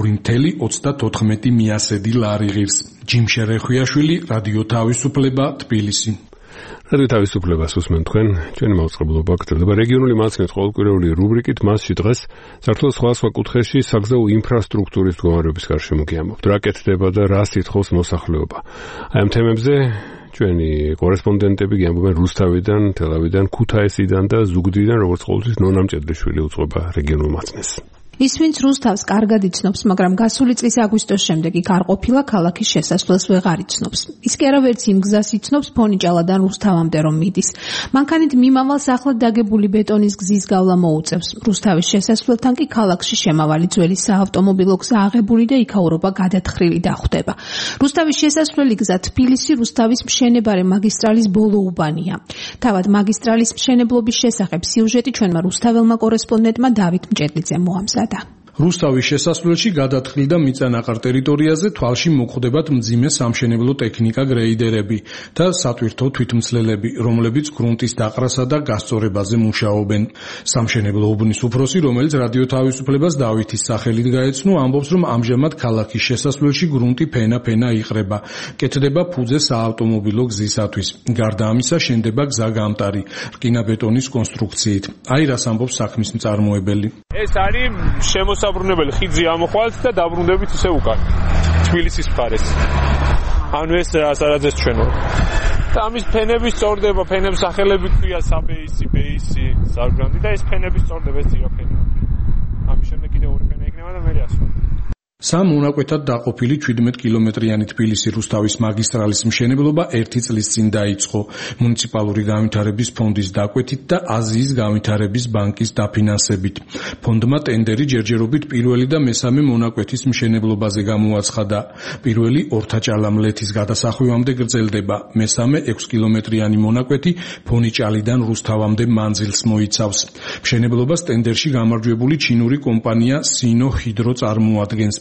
2.34 მიასედი ლარი ღირს. ჯიმშე რეხვიაშვილი, რადიო თავისუფლება, თბილისი. რადიო თავისუფლებას უსმენთ თქვენ, ჩვენი მაუწყებლობა გრძელდება რეგიონული მასწავლებლების ყოველკვირეული რუბრიკით. მასში დღეს საქართველოს სხვადასხვა კუთხეში საგზაო ინფრასტრუქტურის მდგომარეობის გარშემო გიამბობთ. რა კეთდება და რა სითხოს მოსახლეობა. აი ამ თემებზე ჩვენი კორესპონდენტები გიამბობენ რუსთავიდან, თელავიდან, ქუთაისიდან და ზუგდიდიდან, როგორც ყოველთვის ნონა მჭედლიშვილი უწყობა რეგიონულ მასწავლეს. ის ვინც რუსთავს კარგად იცნობს, მაგრამ გასული წლის აგვისტოს შემდეგ იქ არ ყოფილა, ქალაქის შესასვლელს ვეღარ იცნობს. ის კი არა ვერც იმ გზას იცნობს ფონიჭალადან რუსთავამდე რომ მიდის. მანქანით მიმავალს ახლად დაგებული ბეტონის გზის გავლა მოუწევს. რუსთავის შესასვლელთან კი ქალაქში შემავალი ძველი საავტომობილო გზა აღებული და იქაურობა გადათხრილი დახვდება. რუსთავის შესასვლელი გზა თბილისი რუსთავის მშენებარე მაგისტრალის ბოლო უბანია. თავად მაგისტრალის მშენებლობის შესახებ სიუჟეტი ჩვენმა რუსთაველმა კორესპონდენტმა დავით მჭედლიძემ მოამზადა. რუსთავის შესასვლელში გადათხრილ და მიწანაყარ ტერიტორიაზე თვალში მოხვდებათ მძიმე სამშენებლო ტექნიკა გრეიდერები და სატვირთო თვითმცლელები, რომლებიც გრუნტის დაყრასა და გასწორებაზე მუშაობენ. სამშენებლო უბნის უფროსი, რომელიც რადიო თავისუფლებას დავითის სახელით გაეცნო, ამბობს, რომ ამჟამად ქალაქის შესასვლელში გრუნტი ფენა იყრება. კეთდება ფუძე საავტომობილო გზისათვის. გარდა ამისა, შენდება გზა-გამტარი, რკინა-ბეტონის კონსტრუქციით. აი რას ამბობს საქმის მწარმოებელი. ეს არის შემოსაბრუნებელი ხიძი ამოხვალთ და დაბრუნდებით ისე უკან თბილისის მხარეს. ანუ ეს სადაც ჩვენო. და ამის ფენების სწორდება, ფენების სახელები ქვია საბეისი, ბეისი, სარგრანდი და ეს ფენების სწორდება, ეს ძირა ფენია. ამის შემდეგ კიდე ორი ფენა იქნება და მე ასვლა. სამ მონაკვეთად დაყოფილი 17 კილომეტრიანი თბილისი-რუსთავის მაგისტრალის მშენებლობა 1 წლის წინ დაიწყო მუნიციპალური განვითარების ფონდის დაკვეთით და აზიის განვითარების ბანკის დაფინანსებით. ფონდმა ტენდერი ჯერჯერობით პირველი და მესამე მონაკვეთის მშენებლობაზე გამოაცხადა. პირველი ორთაჭალა-მლეთის გადასახვევამდე გრძელდება, მესამე 6 კილომეტრიანი მონაკვეთი ფონიჭალიდან რუსთავამდე მანძილს მოიცავს. მშენებლობას ტენდერში გამარჯვებული ჩინური კომპანია სინო ჰიდრო წარმოადგენს.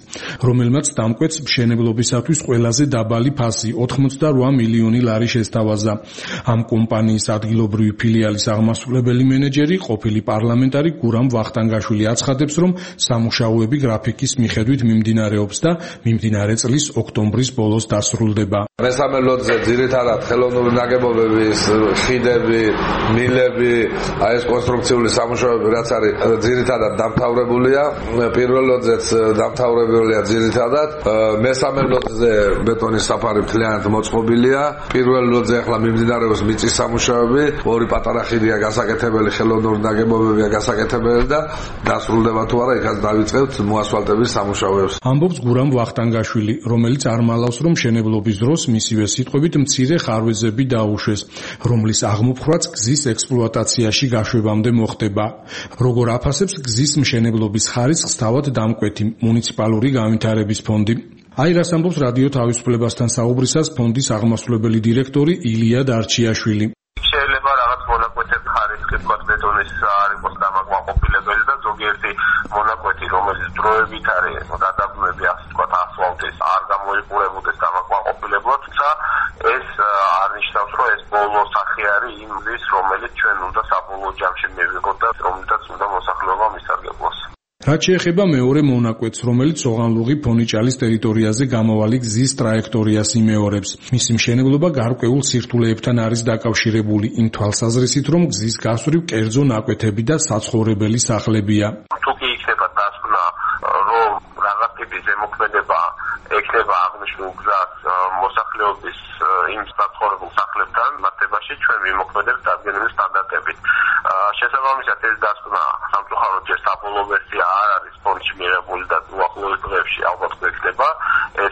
რომელმაც დამკვეთს მშენებლობისათვის ყველაზე დაბალი ფასი 88 მილიონი ლარი შესთავაზა. ამ კომპანიის ადგილობრივი ფილიალის აღმასრულებელი მენეჯერი ყოფილი პარლამენტარი გურამ ვახტანგაშვილი აცხადებს, რომ სამუშაოები გრაფიკის მიხედვით მიმდინარეობს და მიმდინარე წლის ოქტომბრის ბოლოს დასრულდება. მესამე ლოდზე ძირითადად ხელოვნური ნაგებობების, ხიდები, მილები, აი ეს კონსტრუქციული სამუშაოები რაც არის ძირითადად დამთავრებულია. პირველ ლოდზეც დამთავრებულია ძირითადად. მესამე ლოდზე ბეტონის საფარი მთლიანად მოწყობილია. პირველ ლოდზე ახლა მიმდინარეობს მიწის სამუშაოები, ორი პატარა ხიდია გასაკეთებელი, ხელოვნური ნაგებობებია გასაკეთებელი და დასრულდება თუ არა, იქაც დავიწყებთ მოასფალტების სამუშაოებს. ამბობს გურამ ვახტანგაშვილი, რომელიც არ მალავს, რომ მშენებლობის დროს მისივე სიტყვებით მცირე ხარვეზები დაუშვეს, რომლის აღმოფხვაც გზის ექსპლუატაციაში გაშვებამდე მოხდება. როგორ აფასებს გზის მშენებლობის ხარისხს თავად დამკვეთი მუნიციპალური განვითარების ფონდი. აი რას ამბობს რადიო თავისუფლებასთან საუბრისას ფონდის აღმასრულებელი დირექტორი ილია დარჩიაშვილი. შეიძლება რაღაც მონაკვეთები ხარისხი თქვათ ბეტონის არ იყოს დამაკმაყოფილებელი და ზოგიერთი მონაკვეთი რომელიც დროებით არის გადაბმები ასე თქვათ ასფალტის არ გამოიყურებოდეს დამაკმაყოფილებლად, თუმცა ეს არ ნიშნავს რომ ეს ბოლო სახე არის იმ გზის რომელიც ჩვენ უნდა საბოლოო ჯამში მივიღოთ და რომელსაც უნდა მოსახლეობა მისარგებლოს. რაც შეეხება მეორე მონაკვეთს, რომელიც სოღანლუღი ფონიჭალის ტერიტორიაზე გამავალი გზის ტრაექტორიას იმეორებს. მისი მშენებლობა გარკვეულ სირთულეებთან არის დაკავშირებული იმ თვალსაზრისით, რომ გზის გასწვრივ კერძო ნაკვეთები და საცხოვრებელი სახლებია. თუ კი იქნება დასკვნა, რომ რაღაც ტიპის ზემოქმედება ექნება აღნიშნულ გზას მოსახლეობის იმ საცხოვრებელ სახლებთან მართებაში, ჩვენ ვიმოქმედებთ დადგენილი სტანდარტებით. შესაბამისად ეს დასკვნა სამწუხაროდ ჯერ საბოლოო ვერსია არ არის ფონდში მიღებული და უახლოეს დღეებში ალბათ გვექნება. ეს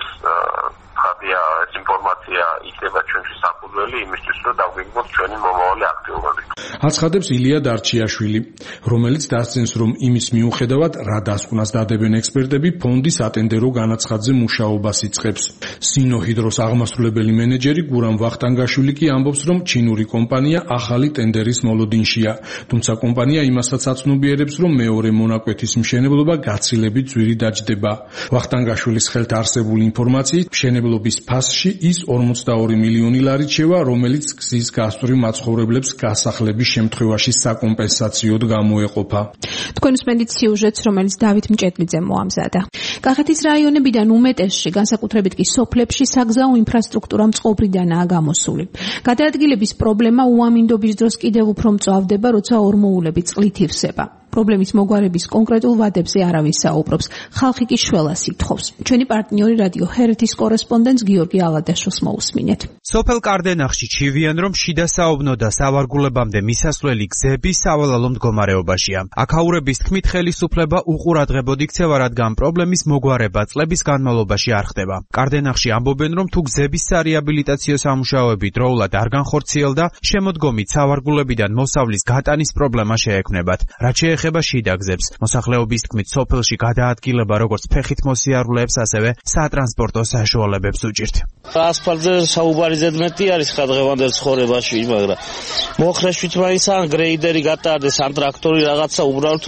ხადია ეს ინფორმაცია იქნება ჩვენთვის საკუთრელი იმისთვის, რომ დავგვიგებოთ ჩვენი მომავალი აქტივობები. აცხადებს ილია დარჩიაშვილი, რომელიც დასძენს, რომ იმის მიუხედავად, რა დასკვნას დადებენ ექსპერტები, ფონდი სატენდერო განაცხადზე მუშაობას იწყებს. სინოჰიდროს აღმასრულებელი მენეჯერი გურამ ვახტანგაშვილი კი ამბობს, რომ ჩინური კომპანია ახალი ტენდერის მოლოდინშია, თუმცა კომპანია იმასაც აცნობიერებს, რომ მეორე მონაკვეთის მშენებლობა გაცილებით ძვირი დაჯდება. ვახტანგაშვილის ხელთ არსებული ინფორმაციით, მშენებლობის ფასში ის 42 მილიონი ლარი რჩევა, რომელიც გზის გასწვრივ მაცხოვრებლებს გასახლების შემთხვევაში საკომპენსაციოდ გამოეყოფა. თქვენ უსმენთ სიუჟეტს, რომელიც დავით მჭედლიძემ მოამზადა. კახეთის რაიონებიდან უმეტესში, განსაკუთრებით კი სოფლებში საგზაო ინფრასტრუქტურა მწყობრიდანაა გამოსული. გადაადგილების პრობლემა უამინდობის დროს კიდევ უფრო მწვავდება, როცა ორმოულები წყლით ივსება. პრობლემის მოგვარების კონკრეტულ ვადებზე არავის საუბრობს. ხალხი კი შველას ითხოვს. ჩვენი პარტნიორი რადიო ჰერეთის კორესპონდენტს გიორგი ალადაშვილს მოусმინეთ. სოფელ კარდენახში ჩივიან, რომ შიდა საუბნო და სავარგულებამდე მისასვლელი გზები სავალალო მდგომარეობაშია. აქაურების თქმით, ხელისუფლება უყურადღებოდ იქცევა, რადგან პრობლემის მოგვარება წლების განმავლობაში არ ხდება. კარდენახში ამბობენ, რომ თუ გზების სარეაბილიტაციო სამუშაოები დროულად არ განხორციელდა, შემოდგომით სავარგულებიდან მოსავლის გატანის პრობლემა შეექმნებათ. რაც შეეხება შიდა გზებს, მოსახლეობის თქმით, სოფელში გადაადგილება როგორც ფეხით მოსიარულეებს, ასევე სატრანსპორტო საშუალებებს უჭირთ. ასფალტზე საუბარი ზედმეტი არის ხადღევანდელ ცხოვრებაში, მაგრამ მოხრეშვით მაინც ან გრეიდერი გატარდეს, ან ტრაქტორი რაღაცა უბრალოდ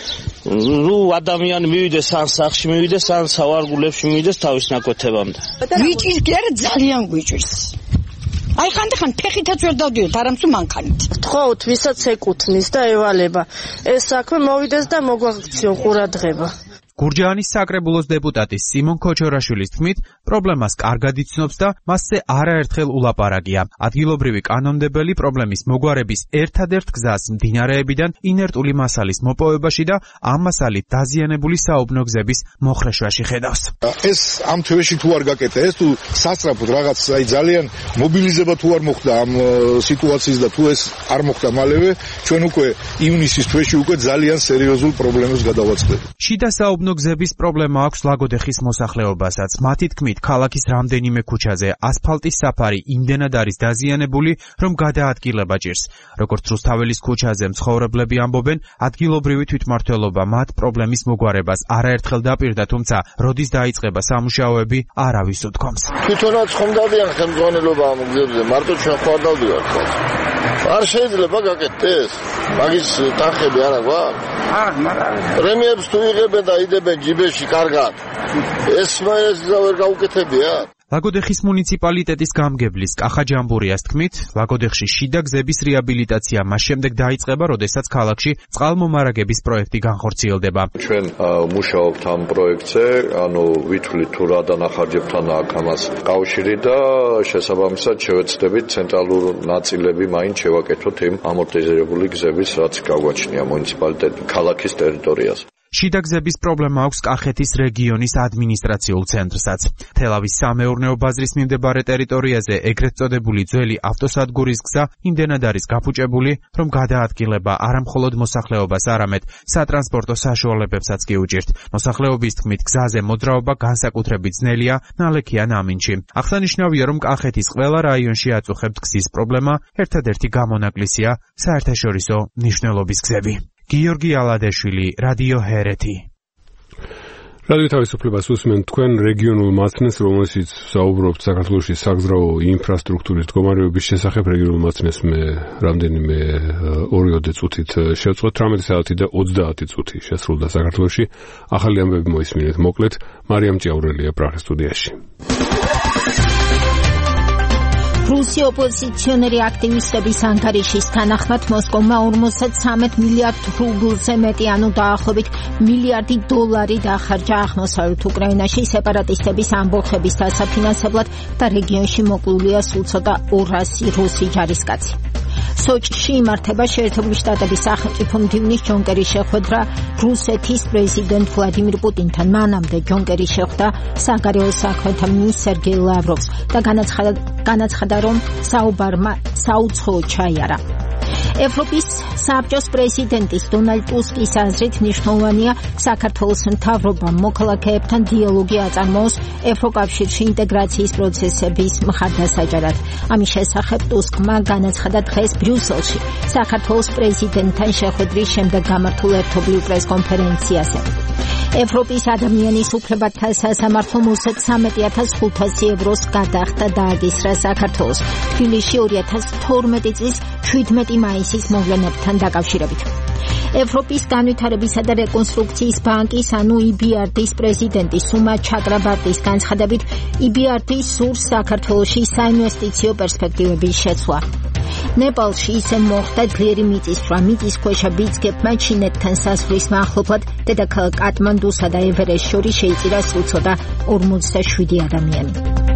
რომ ადამიანი მივიდეს ან სახში მივიდეს, ან სავარგულებში მივიდეს თავის ნაკვეთებამდე. ვიჭირს კი არა, ძალიან გვიჭირს. აი ხანდახან ფეხითაც ვერ დავდივართ, არამსუ მანქანით. ვთხოვთ, ვისაც ეკუთვნის და ევალება. ეს საქმე მოვიდეს და მოგვაქციონ ყურადღება. გურჯაანის საკრებულოს დეპუტატი სიმონ ქოჩორაშვილის თქმით, პრობლემას კარგად იცნობს და მასზე არაერთხელ ულაპარაკია. ადგილობრივი კანონმდებელი პრობლემის მოგვარების ერთადერთ გზას მდინარეებიდან ინერტული მასალის მოპოვებაში და ამ მასალით დაზიანებული საუბნო გზების მოხრეშვაში ხედავს. ეს ამ თვეში თუ არ გაკეთა, ეს თუ სასწრაფოდ რაღაც აი ძალიან მობილიზება თუ არ მოხდა ამ სიტუაციის და თუ ეს არ მოხდა მალევე, ჩვენ უკვე ივნისის თვეში უკვე ძალიან სერიოზულ პრობლემებს გადავაწყდებით. შიდა საუბნო გზების პრობლემა აქვს ლაგოდეხის მოსახლეობასაც. მათი თქმით, ქალაქის რამდენიმე ქუჩაზე ასფალტის საფარი იმდენად არის დაზიანებული, რომ გადაადგილება ჭირს. როგორც რუსთაველის ქუჩაზე მცხოვრებლები ამბობენ, ადგილობრივი თვითმმართველობა მათ პრობლემის მოგვარებას არაერთხელ დაპირდა, თუმცა როდის დაიწყება სამუშაოები, არავის უთქვამს. თვითონაც ხომ დადიან ხელმძღვანელობა ამ გზებზე, მარტო ჩვენ ხო არ დავდივართ ხო? არ შეიძლება გაკეთდეს? მაგის თანხები არა გვაქვს? არ, მაგრამ პრემიებს თუ იღებენ და დაიდებენ ჯიბეში კარგად. ეს ვერ გაუკეთებია. ლაგოდეხის მუნიციპალიტეტის გამგებლის კახა ჯამბურიას თქმით, ლაგოდეხში შიდა გზების რეაბილიტაცია მას შემდეგ დაიწყება, როდესაც ქალაქში წყალმომარაგების პროექტი განხორციელდება. ჩვენ მუშაობთ ამ პროექტზე, ვითვლით თუ რა დანახარჯებთან აქ ამას კავშირი და შესაბამისად შევეცდებით ცენტრალურ ნაწილები მაინც შევაკეთოთ იმ ამორტიზირებული გზების, რაც გაგვაჩნია მუნიციპალიტეტ ქალაქის ტერიტორიაზე. შიდა გზების პრობლემა აქვს კახეთის რეგიონის ადმინისტრაციულ ცენტრსაც. თელავის სამეურნეო ბაზრის მიმდებარე ტერიტორიაზე ეგრეთ წოდებული ძველი ავტოსადგურის გზა იმდენად არის გაფუჭებული, რომ გადაადგილება არამხოლოდ მოსახლეობას, არამედ სატრანსპორტო საშუალებებსაც კი უჭირთ. მოსახლეობის თქმით, გზაზე მოძრაობა განსაკუთრებით ძნელია, ნალექი ან ამინჩი. აღსანიშნავია, რომ კახეთის ყველა რაიონში აწუხებთ გზის პრობლემა, ერთადერთი გამონაკლისია საერთაშორისო მნიშვნელობის გზები. გიორგი ალადეშვილი, რადიო ჰერეთი. რადიო თავისუფლებას უსმენთ თქვენ რეგიონულ მაცნეს, რომელშიც საუბრობთ საქართველოში საგზაო ინფრასტრუქტურის მდგომარეობის შესახებ. რეგიონულ მაცნეს მე რამდენიმე 2 წუთით შევწყვეტ, 18 საათი და 30 წუთი შესრულდა საქართველოში. ახალი ამბები მოისმინეთ მოკლედ. მარიამ ჭიაურელია პრაღის სტუდიაში. რუსი ოპოზიციონერი აქტივისტების ანგარიშის თანახმად მოსკოვმა 53 მილიარდ რუბლზე მეტი, ანუ დაახლოებით მილიარდი დოლარი დახარჯა აღმოსავლეთ უკრაინაში სეპარატისტების ამბოხების დასაფინანსებლად და რეგიონში მოკლულია სულ ცოტა 200 რუსი ჯარისკაცი. სოჭში იმართება შეერთებული შტატების სახელმწიფო მდივნის ჯონ კერის შეხვედრა რუსეთის პრეზიდენტ ვლადიმირ პუტინთან. მანამდე ჯონ კერი შეხვდა საგარეო საქმეთა მინისტრ სერგეი ლავროვს და განაცხადა, რომ საუბარმა საუცხოო ჩაიარა. ევროპის საბჭოს პრეზიდენტის დონალდ ტუსკის აზრით მნიშვნელოვანია საქართველოს მთავრობამ მოქალაქეებთან დიალოგი აწარმოოს ევროკავშირში ინტეგრაციის პროცესების მხარდასაჭერად. ამის შესახებ ტუსკმა განაცხადა დღეს ბრიუსელში საქართველოს პრეზიდენტთან შეხვედრის შემდეგ გამართულ ერთობლივ პრესკონფერენციაზე. ევროპის ადამიანის უფლებათა სასამართლომ 13,500 ევროს გადახდა დააგისრა საქართველოს თბილისში 2012 წლის 17 მაისის მოვლენებთან დაკავშირებით. ევროპის განვითარებისა და რეკონსტრუქციის ბანკის, ანუ EBRD-ის პრეზიდენტი სუმა ჩაკრაბარტის განცხადებით, EBRD სურს საქართველოში საინვესტიციო პერსპექტივების შეცვლა. ნეპალში ისე მოხდა ძლიერი მიწისძვრა. მიწისქვეშა ბიძგებმა ჩინეთთან საზღვრის მახლობლად დედაქალაქ კატმანდუსა და ევერესტს შორის შეიწირა სულ ცოტა 47 ადამიანი.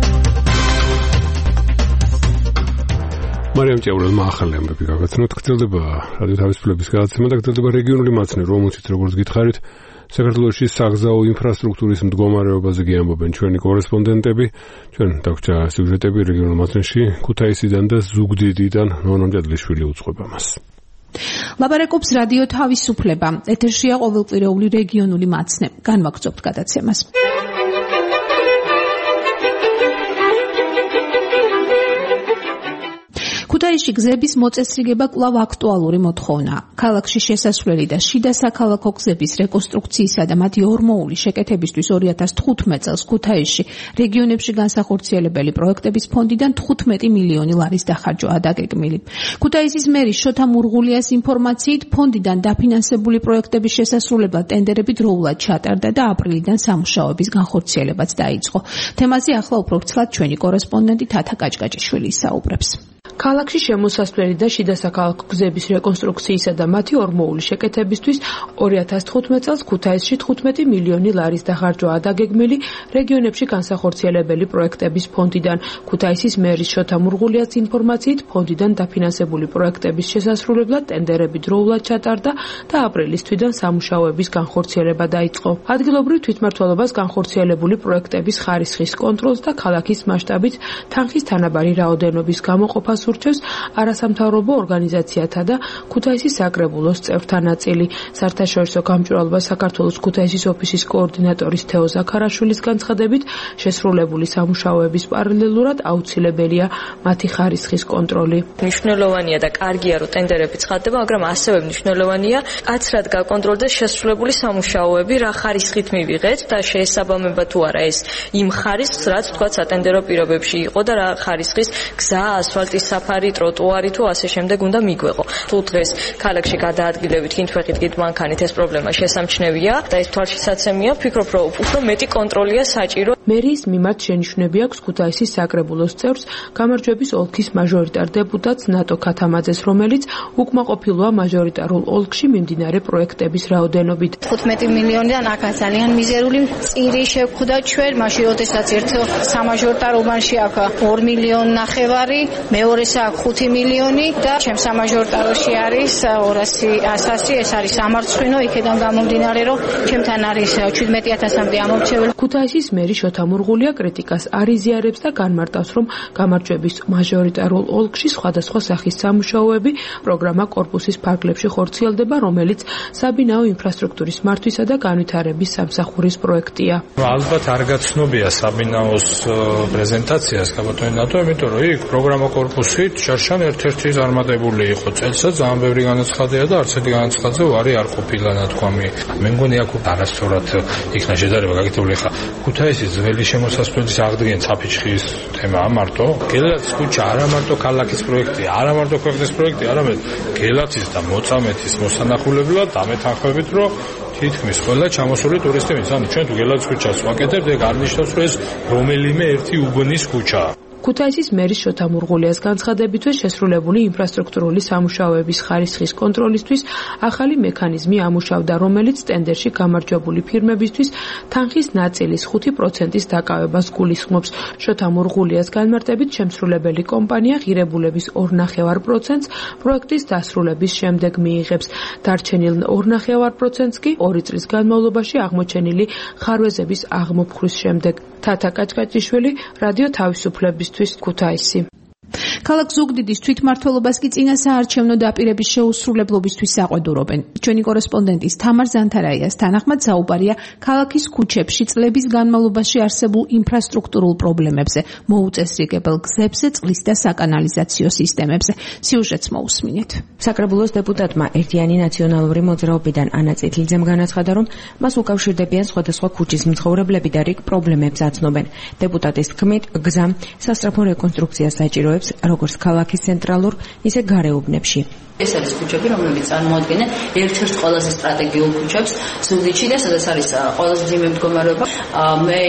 მარიამ ჭიაურელმა ახალი ამბები გაგაცნოთ. გრძელდება რადიო თავისუფლების გადაცემა და გრძელდება რეგიონული მაცნე, რომელშიც როგორც გითხარით, საქართველოში საგზაო ინფრასტრუქტურის მდგომარეობაზე გიამბობენ ჩვენი კორესპონდენტები. ჩვენ დაგვჭა სიუჟეტები რეგიონულ მაცნეში ქუთაისიდან და ზუგდიდიდან. ნონამ ჭადლიშვილი უძღვება მას. ლაბარაკობს რადიო თავისუფლება. ეთერშია ყოველკვირეული რეგიონული მაცნე. განვაგრძობთ გადაცემას. ქუთაისში გზების მოწესრიგება კვლავ აქტუალური მოთხოვნაა. ქალაქში შესასვლელი და შიდა საქალაქო გზების რეკონსტრუქციისა და მათი ორმოული შეკეთებისთვის 2015 წელს ქუთაისში რეგიონებში განსახორციელებელი პროექტების ფონდიდან 15 მილიონი ლარის დახარჯვაა დაგეგმილი. ქუთაისის მერის შოთა მურღულიას ინფორმაციით, ფონდიდან დაფინანსებული პროექტების შესასრულებლად ტენდერები დროულად ჩატარდა და აპრილიდან სამუშაოების განხორციელებაც დაიწყო. თემაზე ახლა უფრო ვრცლად ჩვენი კორესპონდენტი თათა კაჭკაჭიშვილი ისაუბრებს. ქალაქში შემოსასვლელი და შიდა საქალაქო გზების რეკონსტრუქციისა და მათი ორმოული შეკეთებისთვის 2015 წელს ქუთაისში 15 მილიონი ლარის დახარჯვაა დაგეგმილი რეგიონებში განსახორციელებელი პროექტების ფონდიდან. ქუთაისის მერის შოთა მურღულიას ინფორმაციით, ფონდიდან დაფინანსებული პროექტების შესასრულებლად ტენდერები დროულად ჩატარდა და აპრილის თვიდან სამუშაოების განხორციელება დაიწყო. ადგილობრივ თვითმმართველობას განხორციელებული პროექტების ხარისხის კონტროლს და ქალაქის მასშტაბით თანხის თანაბარი რაოდენობის გამოყოფას ურჩევს არასამთავრობო ორგანიზაციათა და ქუთაისის საკრებულოს წევრთა ნაწილი. საერთაშორისო გამჭვირვალობა საქართველოს ქუთაისის ოფისის კოორდინატორის თეო ზაქარაშვილის განცხადებით, შესრულებული სამუშაოების პარალელურად აუცილებელია მათი ხარისხის კონტროლი. მნიშვნელოვანია და კარგია, რომ ტენდერები ცხადდება, მაგრამ ასევე მნიშვნელოვანია კაცრად გაკონტროლდეს შესრულებული სამუშაოები, რა ხარისხით მივიღეთ და შეესაბამება თუ არა ეს იმ ხარისხს, რაც თქვა სატენდერო პირობებში იყო და რა ხარისხის გზა, ასფალტის საფარი, ტროტუარი თუ ასე შემდეგ უნდა მიგვეღო. თუ დღეს ქალაქში გადაადგილებით კინთვეხით მანქანით ეს პრობლემა შესამჩნევია და ეს თვალშისაცემია, ვფიქრობ, რომ უფრო მეტი კონტროლია საჭირო. მერიის მიმართ შენიშვნები აქვს ქუთაისის საკრებულოს წევრს, გამარჯვების ოლქის მაჟორიტარ დეპუტატს ნატო ქათამაძეს, რომელიც უკმაყოფილოა მაჟორიტარულ ოლქში მიმდინარე პროექტების რაოდენობით. 15 მილიონიდან აქ ძალიან მიზერული წირი შევხვდა ჩვენ, მაშინ როდესაც ერთ სამაჟორიტარობაში აქ 2 მილიონი ნახევარი, მეორეს აქ 5 მილიონი და ჩემს სამაჟორიტაროში არის 200 ეს არის სამარცხვინო, იქიდან გამომდინარე, რომ ჩემთან არის 17,000-მდე ამორჩეული. ქუთაისის მერი შოთა მურღულია კრიტიკას არ იზიარებს და განმარტავს, რომ გამარჯვების მაჟორიტარულ ოლქში სხვადასხვა სახის სამუშაოები პროგრამა კორპუსის ფარგლებში ხორციელდება, რომელიც საბინაო ინფრასტრუქტურის მართვისა და განვითარების სამსახურის პროექტია. ალბათ არ გაცნობია საბინაოს პრეზენტაციას გაბატონე ნატო, იმიტომ რომ იქ პროგრამა კორპუსით შარშან ერთ-ერთი წარმატებული იყო წელსაც, ძალიან ბევრი განაცხადია და არც ერთი განაცხადზე ვარი არ ყოფილა ნათქვამი. მე მგონი აქ არასწორად იქნა შედარება გაკეთებული. ხა ქუთაისის ძველი შემოსასვლელის აღდგენა საფიჩხის თემაა მარტო. გელათის ქუჩა არა მარტო ქალაქის პროექტია, არა მარტო ქვეყნის პროექტი, არამედ გელათის და მოწამეთის მოსანახულებლად ამეთანხმებით, რომ თითქმის ყველა ჩამოსული ტურისტი მის. ანუ ჩვენ თუ გელათის ქუჩას ვაკეთებთ, ეგ არ ნიშნავს, რომ ეს რომელიმე ერთი უბნის ქუჩაა. ქუთაისის მერის შოთა მურღულიას განცხადებითვე შესრულებული ინფრასტრუქტურული სამუშაოების ხარისხის კონტროლისთვის ახალი მექანიზმი ამუშავდა, რომელიც ტენდერში გამარჯვებული ფირმებისთვის თანხის ნაწილის 5%-ის დაკავებას გულისხმობს. შოთა მურღულიას განმარტებით, შემსრულებელი კომპანია ღირებულების 2.5%-ს პროექტის დასრულების შემდეგ მიიღებს. დარჩენილ 2.5%-ს კი 2 წლის განმავლობაში აღმოჩენილი ხარვეზების აღმოფხვის შემდეგ. თათა კაჭკაჭიშვილი, რადიო თავისუფლებისთვის, ქუთაისი. ქალაქ ზუგდიდის თვითმმართველობას კი წინასაარჩევნო დაპირების შეუსრულებლობისთვის საყვედურობენ. ჩვენი კორესპონდენტის თამარ ზანთარაიას თანახმად საუბარია ქალაქის ქუჩებში წლების განმავლობაში არსებულ ინფრასტრუქტურულ პრობლემებზე, მოუწესრიგებელ გზებზე, წყლის და საკანალიზაციო სისტემებზე. სიუჟეტს მოусმინეთ. საკრებულოს დეპუტატმა ერთიანი ნაციონალური მოძრაობიდან ანა წითლიძემ განაცხადა, რომ მას უკავშირდებიან სხვადასხვა ქუჩის მცხოვრებლები და რიგ პრობლემებს აცნობენ. დეპუტატის თქმით, გზა სასწრაფო რეკონსტრუქციას საჭიროებს როგორც ქალაქის ცენტრალურ, ისე გარეუბნებში. ეს არის ქუჩები, რომლებიც წარმოადგენენ ერთ-ერთ ყველაზე სტრატეგიულ ქუჩებს ზუგდიდში და სადაც არის ყველაზე ძიმე მდგომარეობა. მე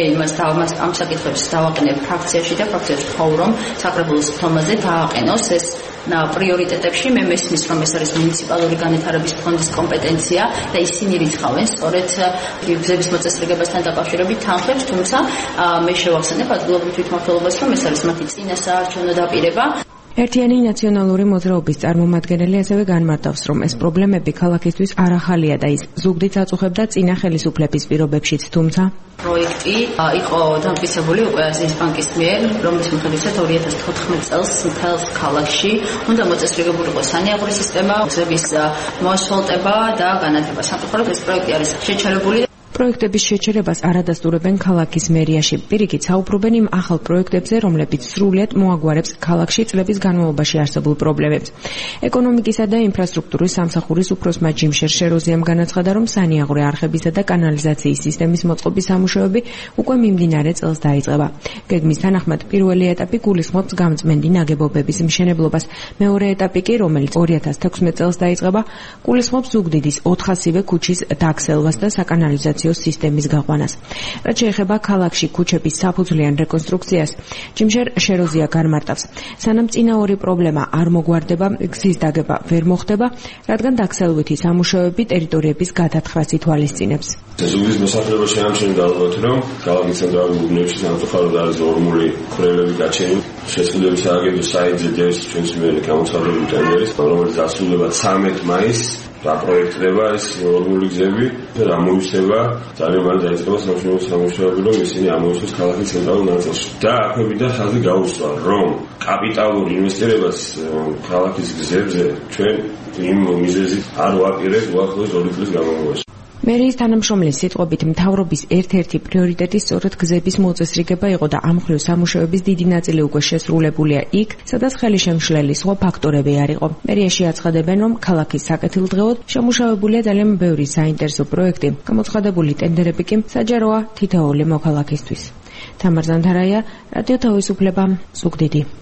ამ საკითხებს დავაყენებ ფრაქციაში და ფრაქციაში ვთხოვ, რომ საკრებულოს ხომაზე დააყენოს ეს პრიორიტეტებში. მე მესმის, რომ ეს არის მუნიციპალური განვითარების ფონდის კომპეტენცია და ისინი რიცხავენ სწორედ გზების მოწესრიგებასთან დაკავშირებით თანხებს, თუმცა მე შევახსენებ ადგილობრივ თვითმმართველობას, რომ ეს არის მათი წინასაარჩევნო დაპირება. ერთიანი ნაციონალური მოძრაობის წარმომადგენელი ასევე განმარტავს, რომ ეს პრობლემები ქალაქისთვის არ ახალია და ის ზუგდიდს აწუხებდა წინა ხელისუფლების პირობებშიც, თუმცა პროექტი იყო დამტკიცებული უკვე აზიის ბანკის მიერ, რომლის მიხედვითაც 2014 წელს მთელს ქალაქში უნდა მოწესრიგებულიყო სანიაღვრე სისტემა, გზების მოასფალტება და განათება. სამწუხაროდ ეს პროექტი არის შეჩერებული. პროექტების შეჩერებას არადასტურებენ ქალაქის მერიაში. პირიქით საუბრობენ იმ ახალ პროექტებზე, რომლებიც სრულიად მოაგვარებს ქალაქში წლების განმავლობაში არსებულ პრობლემებს. ეკონომიკისა და ინფრასტრუქტურის სამსახურის უფროსმა ჯიმშერ შეროზიამ განაცხადა, რომ სანიაღვრე არხებისა და კანალიზაციის სისტემის მოწყობის სამუშაოები უკვე მიმდინარე წელს დაიწყება. გეგმის თანახმად პირველი ეტაპი გულისხმობს გამწმენდი ნაგებობების მშენებლობას. მეორე ეტაპი კი, რომელიც 2016 წელს დაიწყება, გულისხმობს ზუგდიდის 400-ვე ქუჩის დაქსელვას და საკანალიზაციო სისტემის გაყვანას. რაც შეეხება ქალაქში ქუჩების საფუძვლიან რეკონსტრუქციას, ჯიმშერ შეროზია განმარტავს, სანამ წინა ორი პრობლემა არ მოგვარდება, გზის დაგება ვერ მოხდება, რადგან დაქსელვითი სამუშაოები ტერიტორიების გადათხრას ითვალისწინებს. ზუგდიდის მოსახლეობა შეამჩნევდა ალბათ, რომ ქალაქის ცენტრალურ უბნებში სამწუხაროდ არის ორმული ხვრელები გაჩენილი. შესყიდვების სააგენტო საიტზე დევს ჩვენს მიერ გამოცხადებული ტენდერის, რომელიც დასრულდება 13 მაისს. დაპროექტდება ეს ორმული გზები და ამოიხსნება ძალიან მალე დაიწყება სამუშაოები, რომ ისინი ამოიხსნეს ქალაქის ცენტრალურ ნაწილში. და აქვეებიდან ხაზი გაუსვა, რომ კაპიტალურ ინვესტირებას ქალაქის გზებზე ჩვენ იმ მიზეზით არ ვაპირებთ უახლოეს 2 წლის განმავლობაში. მერიის თანამშრომლის სიტყვებით მთავრობის ერთ-ერთი პრიორიტეტი სწორედ გზების მოწესრიგება იყო და ამ მხრივ სამუშაოების დიდი ნაწილი უკვე შესრულებულია იქ, სადაც ხელშემშლელი სხვა ფაქტორები არ იყო. მერიაში აცხადებენ, რომ ქალაქის საკეთილდღეოდ შემუშავებულია ძალიან ბევრი საინტერესო პროექტი, გამოცხადებული ტენდერები კი საჯაროა თითოეული მოქალაქისთვის. თამარ ზანთარაია, რადიო თავისუფლება, ზუგდიდი.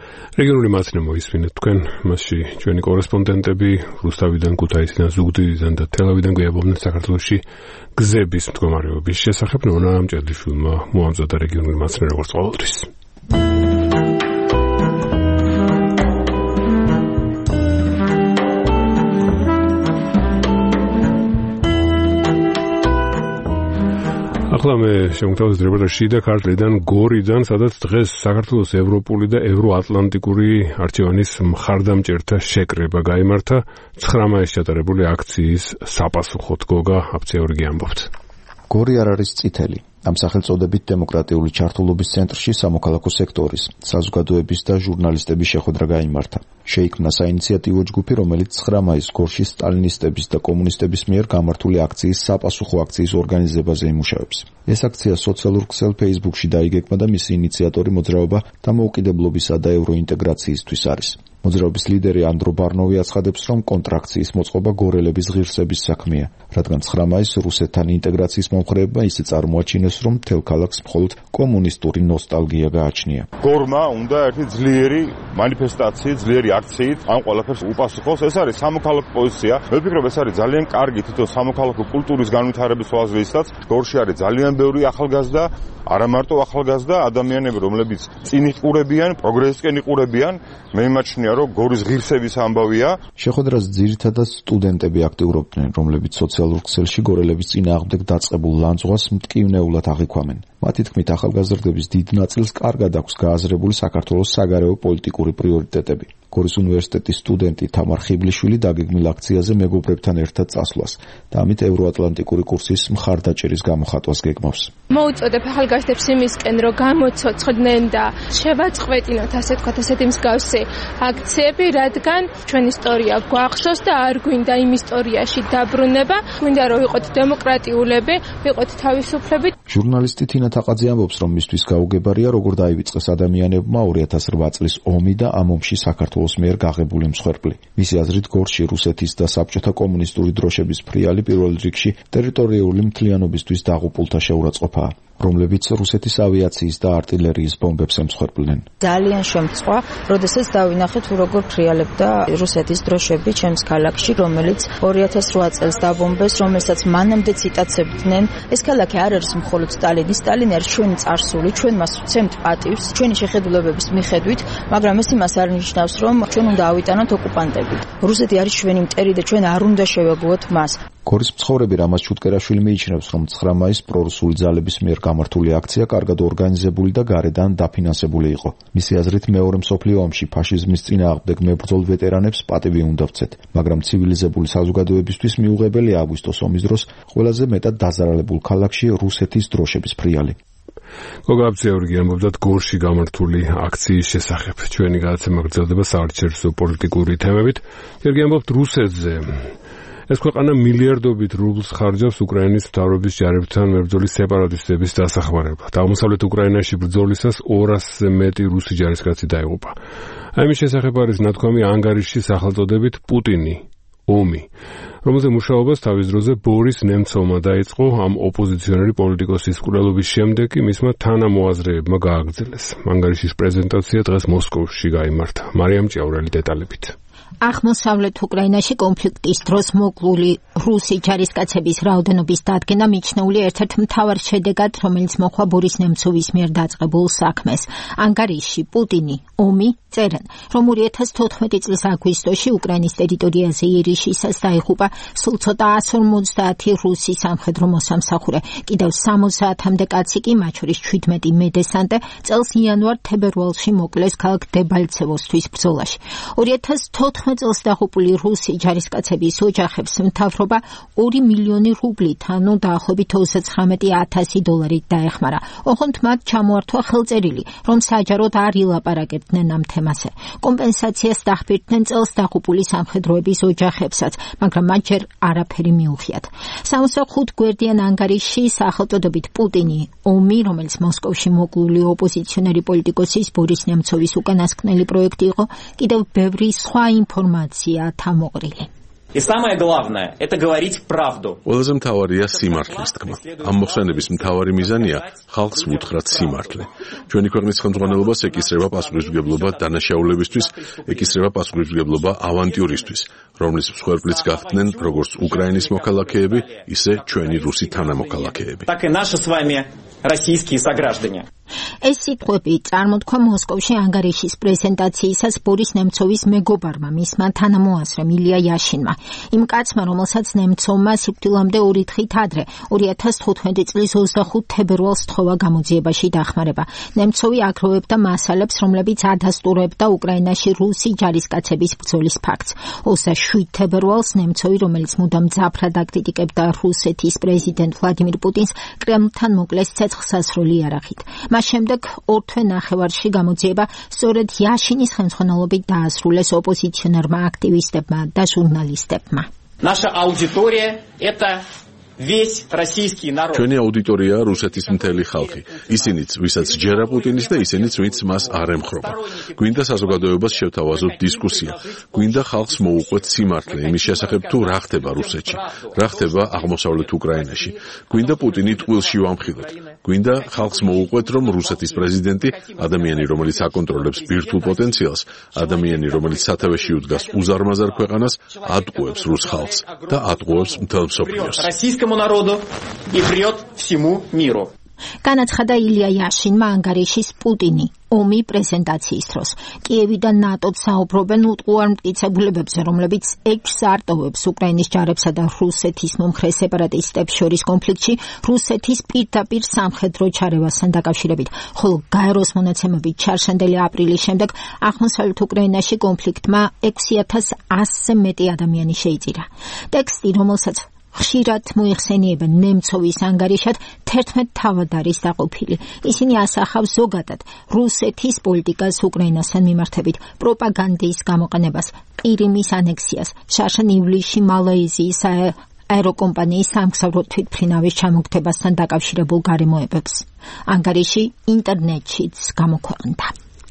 რეგიონული მაცნე მოისმინეთ თქვენ, მასში ჩვენი კორესპონდენტები რუსთავიდან, ქუთაისიდან, ზუგდიდიდან და თელავიდან გვიაბობდნენ საქართველოში გზების მდგომარეობის შესახებ. ნონა ამჭედიშვილმა მოამზადა რეგიონული მაცნე როგორც ყოველთვის. ახლა მე შემოგთავაზებთ რეპორტაჟი შიდა ქართლიდან, გორიდან, სადაც დღეს საქართველოს ევროპული და ევროატლანტიკური არჩევანის მხარდამჭერთა შეკრება გაიმართა 9 მაისს ჩატარებული აქციის საპასუხოდ. გოგა აფცეორგი ამბობთ. გორი არ არის წითელი. ამ სახელწოდებით დემოკრატიული ჩართულობის ცენტრში სამოქალაქო სექტორის, საზოგადოების და ჟურნალისტების შეხვედრა გაიმართა. შეიქმნა საინიციატივო ჯგუფი, რომელიც 9 მაისს გორში სტალინისტების და კომუნისტების მიერ გამართული აქციის საპასუხო აქციის ორგანიზებაზე იმუშავებს. ეს აქცია სოციალურ ქსელ Facebook-ში დაიგეგმა და მისი ინიციატორი მოძრაობა დამოუკიდებლობისა და ევროინტეგრაციისთვის არის. მოძრაობის ლიდერი ანდრო ბარნოვი აცხადებს, რომ კონტრაქციის მოწყობა გორელების ღირსების საქმეა, რადგან 9 მაისს რუსეთთან ინტეგრაციის მომხრეებმა ისე წარმოაჩინეს, რომ მთელ ქალაქს მხოლოდ კომუნისტური ნოსტალგია გააჩნია. გორმა უნდა ერთი ძლიერი მანიფესტაციით, ძლიერი აქციით ამ ყველაფერს უპასუხოს. ეს არის სამოქალაქო პოზიცია. მე ვფიქრობ, ეს არის ძალიან კარგი თვითონ სამოქალაქო კულტურის განვითარების თვალსაზრისითაც. გორში არის ძალიან ბევრი ახალგაზრდა, არა მარტო ახალგაზრდა ადამიანები, რომლებიც წინ იყურებიან, პროგრესისკენ იყურებიან. მე იმაჩნია, რომ გორის ღირსების ამბავია. შეხვედრას ძირითადად სტუდენტები აქტიურობდნენ, რომლებიც სოციალურ ქსელში გორელების წინააღმდეგ დაწყებულ ლანძღვას მტკივნეულად აღიქვამენ. მათი თქმით, ახალგაზრდების დიდ ნაწილს კარგად აქვს გააზრებული საქართველოს საგარეო პოლიტიკური პრიორიტეტები. გორის უნივერსიტეტის სტუდენტი თამარ ხიბლიშვილი დაგეგმილ აქციაზე მეგობრებთან ერთად წასვლას და ამით ევროატლანტიკური კურსის მხარდაჭერის გამოხატვას გეგმავს. მოუწოდებ ახალგაზრდებს იმისკენ, რომ გამოცოცხლდნენ და შევაწყვეტინოთ, ასე ვთქვათ, ასეთი მსგავსი აქციები, რადგან ჩვენი ისტორია გვახსოვს და არ გვინდა იმ ისტორიაში დაბრუნება, გვინდა რომ ვიყოთ დემოკრატიულები, ვიყოთ თავისუფლები. ჟურნალისტი თინა თაყაძე ამბობს, რომ მისთვის გაუგებარია, როგორ დაივიწყეს ადამიანებმა 2008 წლის ომი და ამ ომში საქართველოს მიერ გაღებული მსხვერპლი. მისი აზრით, გორში რუსეთის და საბჭოთა კომუნისტური დროშების ფრიალი პირველ რიგში ტერიტორიული მთლიანობისთვის დაღუპულთა შეურაცხყოფაა, რომლებიც რუსეთის ავიაციის და артиლერიის ბომბებს ემსხვერპლნენ. ძალიან შემწყვა, როდესაც დავინახე თუ როგორ ფრიალებდა რუსეთის დროშები ჩემს ქალაქში, რომელიც 2008 წელს დაბომბეს, რომელსაც მანამდე ციტაცებდნენ. ეს ქალაქი არ არის მხოლოდ სტალინი, სტალინი არის ჩვენი წარსული, ჩვენ მას ვცემთ პატივს, ჩვენი შეხედულებების მიხედვით, მაგრამ ეს იმას არ ნიშნავს, რომ ჩვენ უნდა ავიტანოთ ოკუპანტები. რუსეთი არის ჩვენი მტერი და ჩვენ არ უნდა შევეგუოთ მას. გორის მცხოვრები რამაზ ჩუტკერაშვილი მიიჩნევს, რომ 9 მაისს პრორუსული ძალების მიერ გამართული აქცია კარგად ორგანიზებული და გარედან დაფინანსებული იყო. მისი აზრით, მეორე მსოფლიო ომში ფაშიზმის წინააღმდეგ მებრძოლ ვეტერანებს პატივი უნდა ვცეთ, მაგრამ ცივილიზებული საზოგადოებისთვის მიუღებელია აგვისტოს ომის დროს ყველაზე მეტად დაზარალებულ ქალაქში რუსეთის დროშების ფრიალი. გოგაბცეორგი ამბობდა გორში გამართული აქციის შესახებ. ჩვენი გადაცემა გრძელდება საარჩევნო პოლიტიკური თემებით. ჯერგი ამბობთ რუსეთზე. ეს ქვეყანა მილიარდობით რუბლს ხარჯავს უკრაინის მთავრობის ჯარებთან მებრძოლის სეპარატისტების დასახმარებლად. აღმოსავლეთ უკრაინაში ბრძოლისას 200-ზე მეტი რუსი ჯარისკაცი დაიღუპა. ამის შესახებ არის ნათქვამი ანგარიშის სახელწოდებით პუტინი, ომი, რომელზე მუშაობას თავის დროზე ბორის ნემცოვმა დაიწყო. ამ ოპოზიციონერი პოლიტიკოსის მკვლელობის შემდეგ კი მისმა თანამოაზრეებმა გააგრძელეს. ანგარიშის პრეზენტაცია დღეს მოსკოვში გაიმართა. მარიამ ჭიაურელი დეტალებით. აღმოსავლეთ უკრაინაში კონფლიქტის დროს მოკლული რუსი ჯარისკაცების რაოდენობის დადგენა მიჩნეული ერთ-ერთ მთავარ შედეგად, რომელიც მოხდა ბორის ნემცოვის მიერ დაწყებულ საქმეს. ანგარიშში პუტინი, ომი წერენ, რომ 2014 წლის აგვისტოში უკრაინის ტერიტორიაზე იერიშისას დაიღუპა სულ ცოტა 150 რუსი სამხედრო მოსამსახურე. კიდევ 60-მდე კაცი კი, მათ შორის 17 მედესანტე, წელს იანვარ-თებერვალში მოკლეს ქალაქ დებალცევოსთვის ბრძოლაში. 2014 წელს დაღუპული რუსი ჯარისკაცების ოჯახებს მთავრობა 2 მილიონი რუბლით, ანუ დაახლოებით $39,000 დაეხმარა. ოღონდ მათ ჩამოართვა ხელწერილი, რომ საჯაროდ არ ილაპარაკებდნენ ამ თემაზე. კომპენსაციას დახბირდნენ წელს დაღუპული სამხედროების ოჯახებსაც, მაგრამ მათ ჯერ არაფერი მიუღიათ. 65 გვერდიან ანგარიშში სახელწოდებით პუტინი, ომი, რომელიც მოსკოვში მოკლული ოპოზიციონერი პოლიტიკოსის ბორის ნემცოვის უკანასკნელი პროექტი იყო, კიდევ ბევრი სხვა ინფორმაცია თამოყრილი. И самое главное это говорить правду. ყველაზე მთავარია სიმართლის თქმა. ამ მოხსენების მთავარი მიზანია ხალხს უთხრათ სიმართლე. ჩვენი ქვეყნის ხელმძღვანელობას ეკისრება პასუხისმგებლობა დანაშაულებისთვის, ეკისრება პასუხისმგებლობა ავანტიურისთვის, რომლის მსხვერპლიც გახდნენ როგორც უკრაინის მოქალაქეები, ისე ჩვენი რუსი თანამოქალაქეები. Так и наши с вами российские сограждане. ეს სიტყვები წარმოთქვა მოსკოვში ანგარიშის პრეზენტაციისას ბორის ნემცოვის მეგობარმა, მისმა თანამოაზრემ ილია იაშინმა. იმ კაცმა, რომელსაც ნემცოვმა სიკვდილამდე 2 დღით ადრე 2015 წლის 25 თებერვალს სთხოვა გამოძიებაში დახმარება. ნემცოვი აგროვებდა მასალებს, რომლებიც ადასტურებდა უკრაინაში რუსი ჯარისკაცების ბრძოლის ფაქტს. 27 თებერვალს ნემცოვი, რომელიც მუდამ მძაფრად აკრიტიკებდა რუსეთის პრეზიდენტ ვლადიმირ პუტინს, კრემლთან მოკლეს ცეცხლსასროლი იარაღით. მას შემდეგ 2 თვე ნახევარში გამოძიება სწორედ იაშინის ხელმძღვანელობით დაასრულეს ოპოზიციონერმა აქტივისტებმა და ჟურნალისტებმა. Наша аудитория это весь российский народ. ჩვენი აუდიტორიაა რუსეთის მთელი ხალხი. ისინიც, ვისაც ჯერა პუტინის და ისინიც, ვინც მას არ ემხრობა. გვინდა საზოგადოებას შევთავაზოთ დისკუსია. გვინდა ხალხს მოუყვეთ სიმართლე იმის შესახებ თუ რა ხდება რუსეთში, რა ხდება აღმოსავლეთ უკრაინაში. გვინდა პუტინი ტყუილში ვამხილოთ. გვინდა ხალხს მოუყვეთ, რომ რუსეთის პრეზიდენტი, ადამიანი, რომელიც აკონტროლებს ბირთვულ პოტენციალს, ადამიანი, რომელიც სათავეში უდგას უზარმაზარ ქვეყანას, ატყუებს რუს ხალხს და ატყუებს მთელ მსოფლიოს. Народу и врет всему миру. განაცხადა ილია იაშინმა ანგარიშის პუტინი ომი პრეზენტაციის დროს. კიევიდან ნატოდ საუბრობენ უტყუარ მტკიცებულებებზე, რომლებიც 6 არტოვებს უკრაინის ჯარებსა და რუსეთის მომხრე სეპარატისტებს შორის კონფლიქტში რუსეთის პირდაპირ სამხედრო ჩარევასთან დაკავშირებით, ხოლო გაეროს მონაცემებით ჩარშანდელი აპრილის შემდეგ აღმოსავლეთ უკრაინაში კონფლიქტმა 6100-ზე მეტი ადამიანი შეიწირა. ტექსტი, რომელსაც ხშირად მოიხსენიებენ ნემცოვის ანგარიშად, 11 თავად არის დაყოფილი. ისინი ასახავს ზოგადად რუსეთის პოლიტიკას უკრაინასთან მიმართებით, პროპაგანდის გამოყენებას, ყირიმის ანექსიას, შარშან ივლისში მალაიზიის აეროკომპანიის სამგზავრო თვითმფრინავის ჩამოგდებასთან დაკავშირებულ გარემოებებს. ანგარიში ინტერნეტშიც გამოქვეყნდა.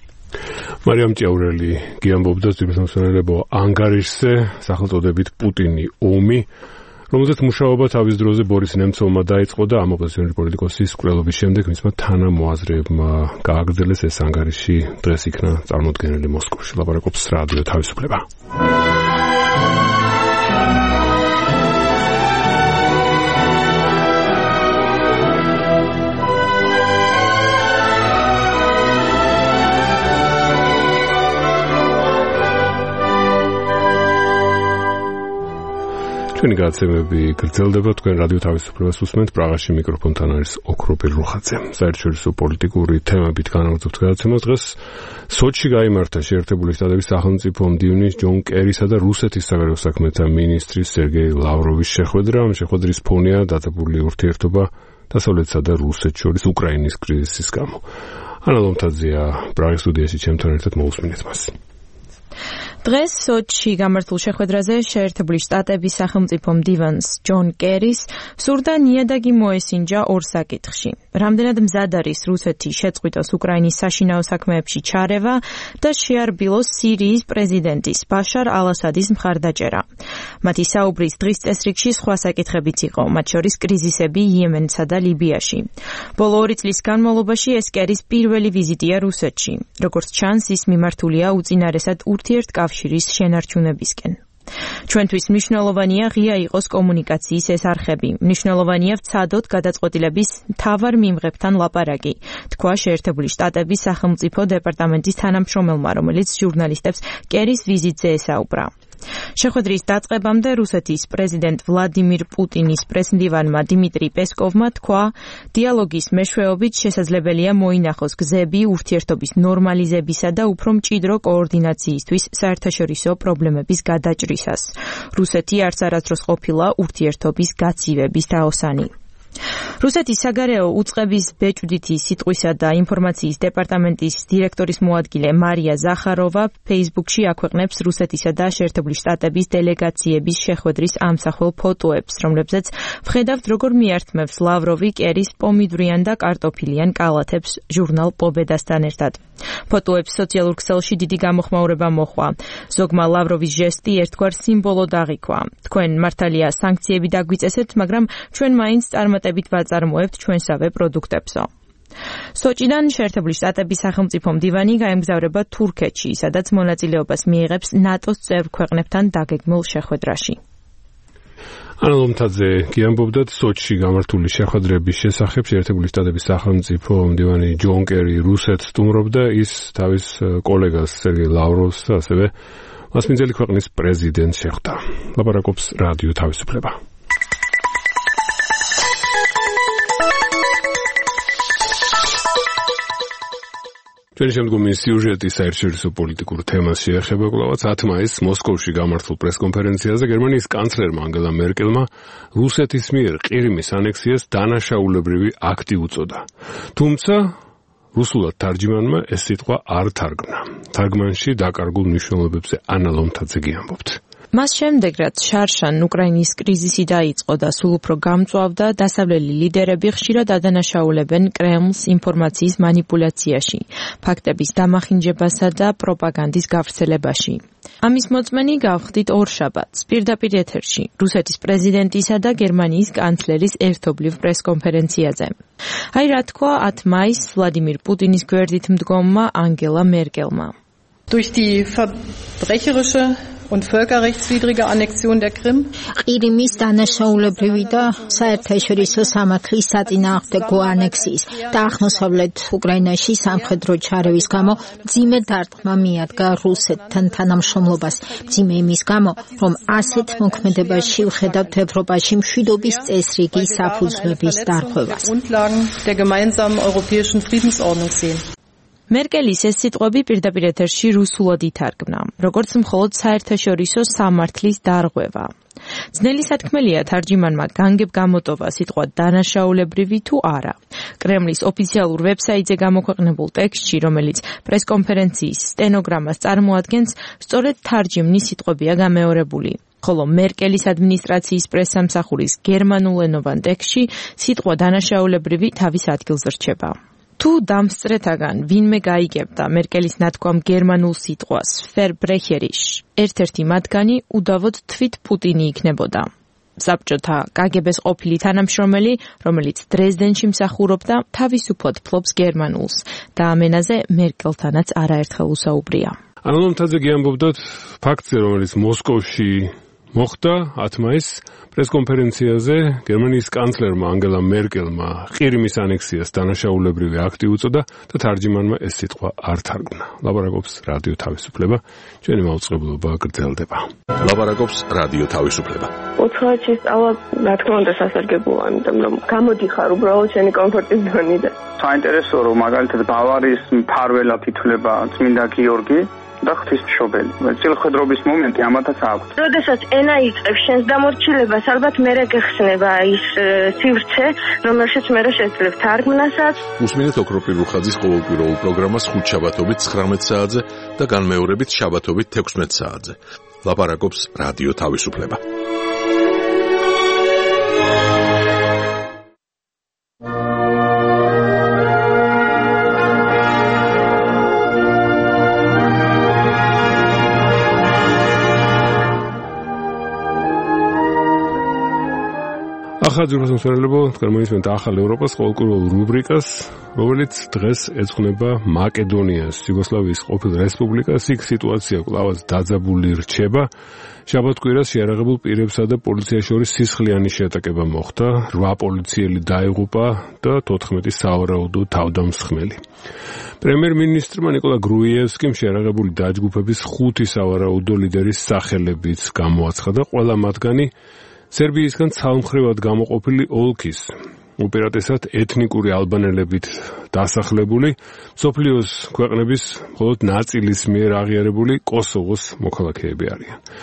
მარიამ ჭიაურელი გიამბობდა ძირითადად ანგარიშზე, სახელწოდებით პუტინი ომი, რომელზეც მუშაობა თავის დროზე ბორის ნემცოვმა დაიწყო და ამ ოპოზიციონერი პოლიტიკოსის მკვლელობის შემდეგ მისმა თანამოაზრეებმა გააგრძელეს ეს ანგარიში. დღეს იქნა წარმოდგენილი მოსკოვში. ლაპარაკობს რადიო თავისუფლება. ჩვენი გადაცემები გრძელდება, თქვენ რადიო თავისუფლებას უსმენთ, პრაღაში მიკროფონთან არის ოქროპირ რუხაძე. საერთაშორისო პოლიტიკური თემებით განაგრძობთ გადაცემას. დღეს სოჩში გაიმართა შეერთებული შტატების სახელმწიფო მდივნის ჯონ კერისა და რუსეთის საგარეო საქმეთა მინისტრის სერგეი ლავროვის შეხვედრა. ამ შეხვედრის ფონია დაწებული ურთიერთობა დასავლეთსა და რუსეთს შორის უკრაინის კრიზისის გამო. ანა ლომთაძეა პრაღის სტუდიაში ჩემთან ერთად მოусმინეთ მას. დღეს სოჩში გამართულ შეხვედრაზე შეერთებული შტატების სახელმწიფო მდივანს ჯონ კერის სურდა ნიადაგი მოესინჯა 2 საკითხში. რამდენად მზად არის რუსეთი შეწყვიტოს უკრაინის საშინაო საქმეებში ჩარევა და შეარბილოს სირიის პრეზიდენტის ბაშარ ალ-ასადის მხარდაჭერა. მათი საუბრის დღის წესრიგში სხვა საკითხებიც იყო, მათ შორის კრიზისები იემენსა და ლიბიაში. ბოლო 2 წლის განმავლობაში ეს კერის პირველი ვიზიტია რუსეთში. როგორც ჩანს, ის მიმართულია უწინარესად ურთიერთკავშირის შენარჩუნებისკენ. ჩვენთვის მნიშვნელოვანია ღია იყოს კომუნიკაციის ეს არხები. მნიშვნელოვანია ვცადოთ გადაწყვეტილების მთავარ მიმღებთან ლაპარაკი, თქვა შეერთებული შტატების სახელმწიფო დეპარტამენტის თანამშრომელმა, რომელიც ჟურნალისტებს კერის ვიზიტზე ესაუბრა. შეხვედრის დაწყებამდე რუსეთის პრეზიდენტ ვლადიმირ პუტინის პრესმდივანმა დიმიტრი პესკოვმა თქვა, დიალოგის მეშვეობით შესაძლებელია მოინახოს გზები ურთიერთობის ნორმალიზებისა და უფრო მჭიდრო კოორდინაციისთვის საერთაშორისო პრობლემების გადაჭრისას. რუსეთი არც არასდროს ყოფილა ურთიერთობის გაცივების დაოსანი. რუსეთის საგარეო უწყების ბეჭდვითი სიტყვისა და ინფორმაციის დეპარტამენტის დირექტორის მოადგილე მარია ზახაროვა Facebook-ში აქვეყნებს რუსეთისა და შეერთებული შტატების დელეგაციების შეხვედრის ამსახველ ფოტოებს, რომლებზეც ვხედავთ, როგორ მიართმევს ლავროვი კერის პომიდვრიან და კარტოფილიან კალათებს ჟურნალ პობედასთან ერთად. ფოტოებს სოციალურ ქსელში დიდი გამოხმაურება მოჰყვა. ზოგმა ლავროვის ჟესტი ერთგვარ სიმბოლოდ აღიქვა. თქვენ მართალია სანქციები დაგვიწესეთ, მაგრამ ჩვენ მაინც წარმატებით ვაწარმოებთ ჩვენსავე პროდუქტებსო. სოჭიდან შეერთებული შტატების სახელმწიფო მდივანი გაემგზავრება თურქეთში, სადაც მონაწილეობას მიიღებს ნატოს წევრ ქვეყნებთან დაგეგმილ შეხვედრაში. ანა ლომთაძე გიამბობდათ სოჭში გამართული შეხვედრების შესახებ. შეერთებული შტატების სახელმწიფო მდივანი ჯონ კერი რუსეთს სტუმრობდა, ის თავის კოლეგას სერგეი ლავროვს და ასევე მასპინძელი ქვეყნის პრეზიდენტს შეხვდა. ლაპარაკობს რადიო თავისუფლება. ჩვენი შემდგომი სიუჟეტი საერთაშორისო პოლიტიკურ თემას შეეხება კვლავაც 10 მაისს მოსკოვში გამართულ პრესკონფერენციაზე გერმანიის კანცლერმა ანგელა მერკელმა რუსეთის მიერ ყირიმის ანექსიას დანაშაულებრივი აქტი უწოდა. თუმცა რუსულად თარჯიმანმა ეს სიტყვა არ თარგმნა. თარგმანში დაკარგულ მნიშვნელობებზე ანა ლომთაძე გიამბობთ. მას შემდეგ, რაც შარშან უკრაინის კრიზისი დაიწყო და სულ უფრო გამწვავდა, დასავლელი ლიდერები ხშირად ადანაშაულებენ კრემლს ინფორმაციის მანიპულაციაში, ფაქტების დამახინჯებასა და პროპაგანდის გავრცელებაში. ამის მოწმენი გავხდით ორშაბათს, პირდაპირ ეთერში, რუსეთის პრეზიდენტისა და გერმანიის კანცლერის ერთობლივ პრესკონფერენციაზე. აი რა თქვა 10 მაისს ვლადიმირ პუტინის გვერდით მდგომმა ანგელა მერკელმა. Durch die verbrecherische und völkerrechtswidrige Annexion der Krim. ყირიმის დანაშაულებრივი და საერთაშორისო სამართლის საწინააღმდეგო ანექსიის და აღმოსავლეთ უკრაინაში სამხედრო ჩარევის გამო მძიმე დარტყმა მიადგა რუსეთთან თანამშრომლობას. მძიმე იმის გამო, რომ ასეთ მოქმედებაში ვხედავთ ევროპაში მშვიდობის წესრიგი საფუძვლების დარღვევას. Der gemeinsamen europäischen Friedensordnung sehen. მერკელის ეს სიტყვები პირდაპირ ეთერში რუსულად ითარგმნა, როგორც მხოლოდ საერთაშორისო სამართლის დარღვევა. ძნელი სათქმელია თარჯიმანმა განგებ გამოტოვა სიტყვა დანაშაულებრივი თუ არა. კრემლის ოფიციალურ ვებსაიტზე გამოქვეყნებულ ტექსტში, რომელიც პრესკონფერენციის სტენოგრამას წარმოადგენს, სწორედ თარჯიმნის სიტყვებია გამეორებული. ხოლო მერკელის ადმინისტრაციის პრესსამსახურის გერმანულენოვან ტექსტში სიტყვა დანაშაულებრივი თავის ადგილს რჩება. თუ დამსწრეთაგან ვინმე გაიგებდა მერკელის ნათქვამ გერმანულ სიტყვას Verbrecherich, ერთ-ერთი მათგანი უდავოდ თვით პუტინი იქნებოდა. საბჭოთა KGB-ს ყოფილი თანამშრომელი, რომელიც დრეზდენში მსახურობდა, თავისუფლად ფლობს გერმანულს და ამ ენაზე მერკელთანაც არაერთხელ უსაუბრია. ანა ლომთაძე გიამბობდათ ფაქტზე, რომელიც მოსკოვში მოხდა 10 მაისს პრესკონფერენციაზე გერმანიის კანცლერმა ანგელა მერკელმა ყირიმის ანექსიას დანაშაულებრივი აქტი უწოდა და თარჯიმანმა ეს სიტყვა არ თარგმნა. ლაპარაკობს რადიო თავისუფლება. ჩვენი მაუწყებლობა გრძელდება. ლაპარაკობს რადიო თავისუფლება. უცხოეთში სწავლა, რა თქმა უნდა, სასარგებლოა, იმიტომ რომ გამოდიხარ უბრალოდ შენი კომფორტის ზონიდან. საინტერესოა, რომ მაგალითად ბავარიის მფარველად ითვლება წმინდა გიორგი და ღვთისმშობელი. წილხედრობის მომენტი ამათაც აქვს. როდესაც ენა იწყებს შენს დამორჩილებას, ალბათ მერე გეხსნება ის სივრცე, რომელშიც მერე შეძლებ თარგმნასაც. უსმინეთ ოქროპირ რუხაძის ყოველკვირეულ პროგრამას ხუთშაბათობით 19 საათზე და განმეორებით შაბათობით 16 საათზე. ლაპარაკობს რადიო თავისუფლება. ახალ ძროხასმსვერელებო, გერმანისმენთ ახალ ევროპას ყოველკვირეულ რუბრიკას, რომელიც დღეს ეძღვნება მაკედონიას, იუგოსლავიის ყოფილ რესპუბლიკას. იქ სიტუაცია კვლავაც დაძაბული რჩება. შაბათ-კვირას შეიარაღებულ პირებსა და პოლიციას შორის სისხლიანი შეტაკება მოხდა. 8 პოლიციელი დაიღუპა და 14 სავარაუდო თავდამსხმელი. პრემიერ-მინისტრმა ნიკოლა გრუიევსკიმ შეიარაღებული დაჯგუფების 5 სავარაუდო ლიდერის სახელებიც გამოაცხადა, ყველა მათგანი სერბიისგან ცალმხრივად გამოყოფილი ოლქის, უპირატესად ეთნიკური ალბანელებით დასახლებული, მსოფლიოს ქვეყნების მხოლოდ ნაწილის მიერ აღიარებული კოსოვოს მოქალაქეები არიან.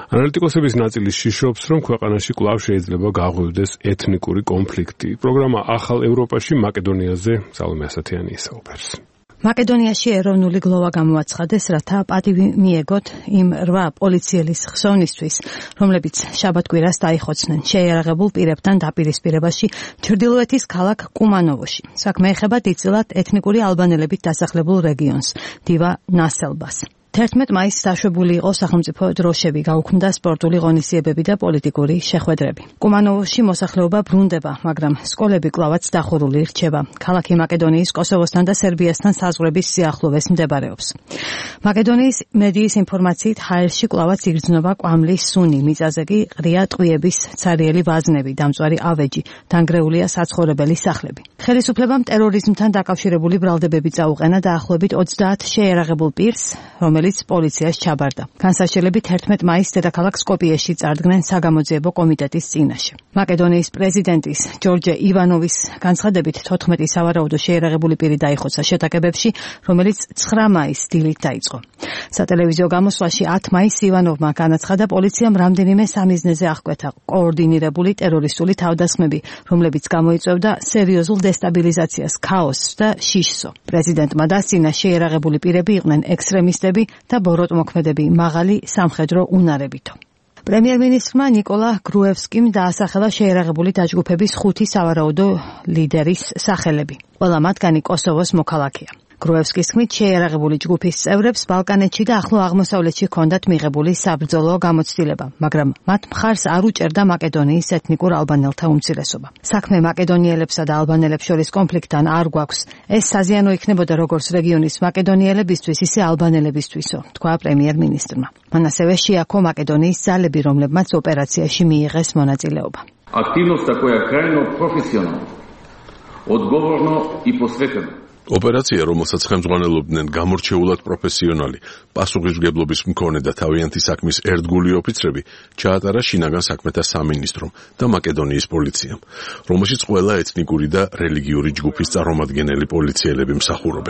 ანალიტიკოსების ნაწილი შიშობს, რომ ქვეყანაში კვლავ შეიძლება გაღვივდეს ეთნიკური კონფლიქტი. პროგრამა ახალ ევროპაში მაკედონიაზე სალომე ასათიანი ისაუბრებს. მაკედონიაში ეროვნული გლოვა გამოაცხადეს, რათა პატივი მიეგოთ იმ 8 პოლიციელის ხსოვნისთვის, რომლებიც შაბათ-კვირას დაიხოცნენ შეიარაღებულ პირებთან დაპირისპირებაში ჩრდილოეთის ქალაქ კუმანოვოში. საქმე ეხება დიდწილად ეთნიკური ალბანელებით დასახლებულ რეგიონს, დივა ნასელბას. 11 მაისს დაშვებული იყო სახელმწიფო დროშები, გაუქმდა სპორტული ღონისძიებები და პოლიტიკური შეხვედრები. კუმანოვოში მოსახლეობა ბრუნდება, მაგრამ სკოლები კლავაც დახურული რჩება. ქალაქი მაკედონიის, კოსოვოსთან და სერბიასთან საზღვრების სიახლოვეს მდებარეობს. მაკედონიის მედიის ინფორმაციით ჰაერში კლავაც იგრძნობა კვამლის სუნი, მიწაზე კი ყრია ტყვიების ცარიელი ვაზნები, დამწვარი ავეჯი, დანგრეულია საცხოვრებელი სახლები. ხელისუფლებამ ტერორიზმთან დაკავშირებული ბრალდებები წაუყენა დაახლოებით 30 შეიარაღებულ პირს, რომელიც პოლიციას ჩაბარდა. განსაშელებით 11 მაისს დედაქალაქ სკოპიეში წარდგნენ საგამოძიებო კომიტეტის წინაშე. მაკედონიის პრეზიდენტის ჯორჯე ივანოვის განცხადებით 14 სავარაუდო შეიარაღებული პირი დაიხოცა შეტაკებებში, რომელიც 9 მაისს დილით დაიწყო. სატელევიზიო გამოსვლაში 10 მაისს ივანოვმა განაცხადა, პოლიციამ რამდენიმე სამიზნეზე აღკვეთა კოორდინირებული ტერორისტული თავდასხმები, რომლებიც გამოიწვევდა სერიოზულ დესტაბილიზაციას, ქაოსს და შიშსო. პრეზიდენტმა დასცინა შეიარაღებული პირები იყვნენ ექსტრემისტები და ბოროტმოქმედები მაღალი სამხედრო უნარებითო. პრემიერ-მინისტრმა ნიკოლა გრუევსკიმ დაასახელა შეიარაღებული დაჯგუფების 5 სავარაუდო ლიდერის სახელები. ყველა მათგანი კოსოვოს მოქალაქეა. გრუევსკის თქმით, შეიარაღებული ჯგუფის წევრებს ბალკანეთში და ახლო აღმოსავლეთში ჰქონდათ მიღებული საბრძოლო გამოცდილება, მაგრამ მათ მხარს არ უჭერდა მაკედონიის ეთნიკურ ალბანელთა უმცირესობა. საქმე მაკედონიელებსა და ალბანელებს შორის კონფლიქტთან არ გვაქვს. ეს საზიანო იქნებოდა როგორც რეგიონის მაკედონიელებისთვის, ისე ალბანელებისთვისო, თქვა პრემიერ-მინისტრმა. მან ასევე შეაქო მაკედონიის ძალები, რომლებმაც ოპერაციაში მიიღეს მონაწილეობა. Активност такая крайне профессиональна, odgovorno и posvetena. ოპერაცია, რომელსაც ხელმძღვანელობდნენ გამორჩეულად პროფესიონალი, პასუხისმგებლობის მქონე და თავიანთი საქმის ერთგული ოფიცრები, ჩაატარა შინაგან საქმეთა სამინისტრომ და მაკედონიის პოლიციამ, რომელშიც ყველა ეთნიკური და რელიგიური ჯგუფის წარმომადგენელი პოლიციელები მსახურობენ.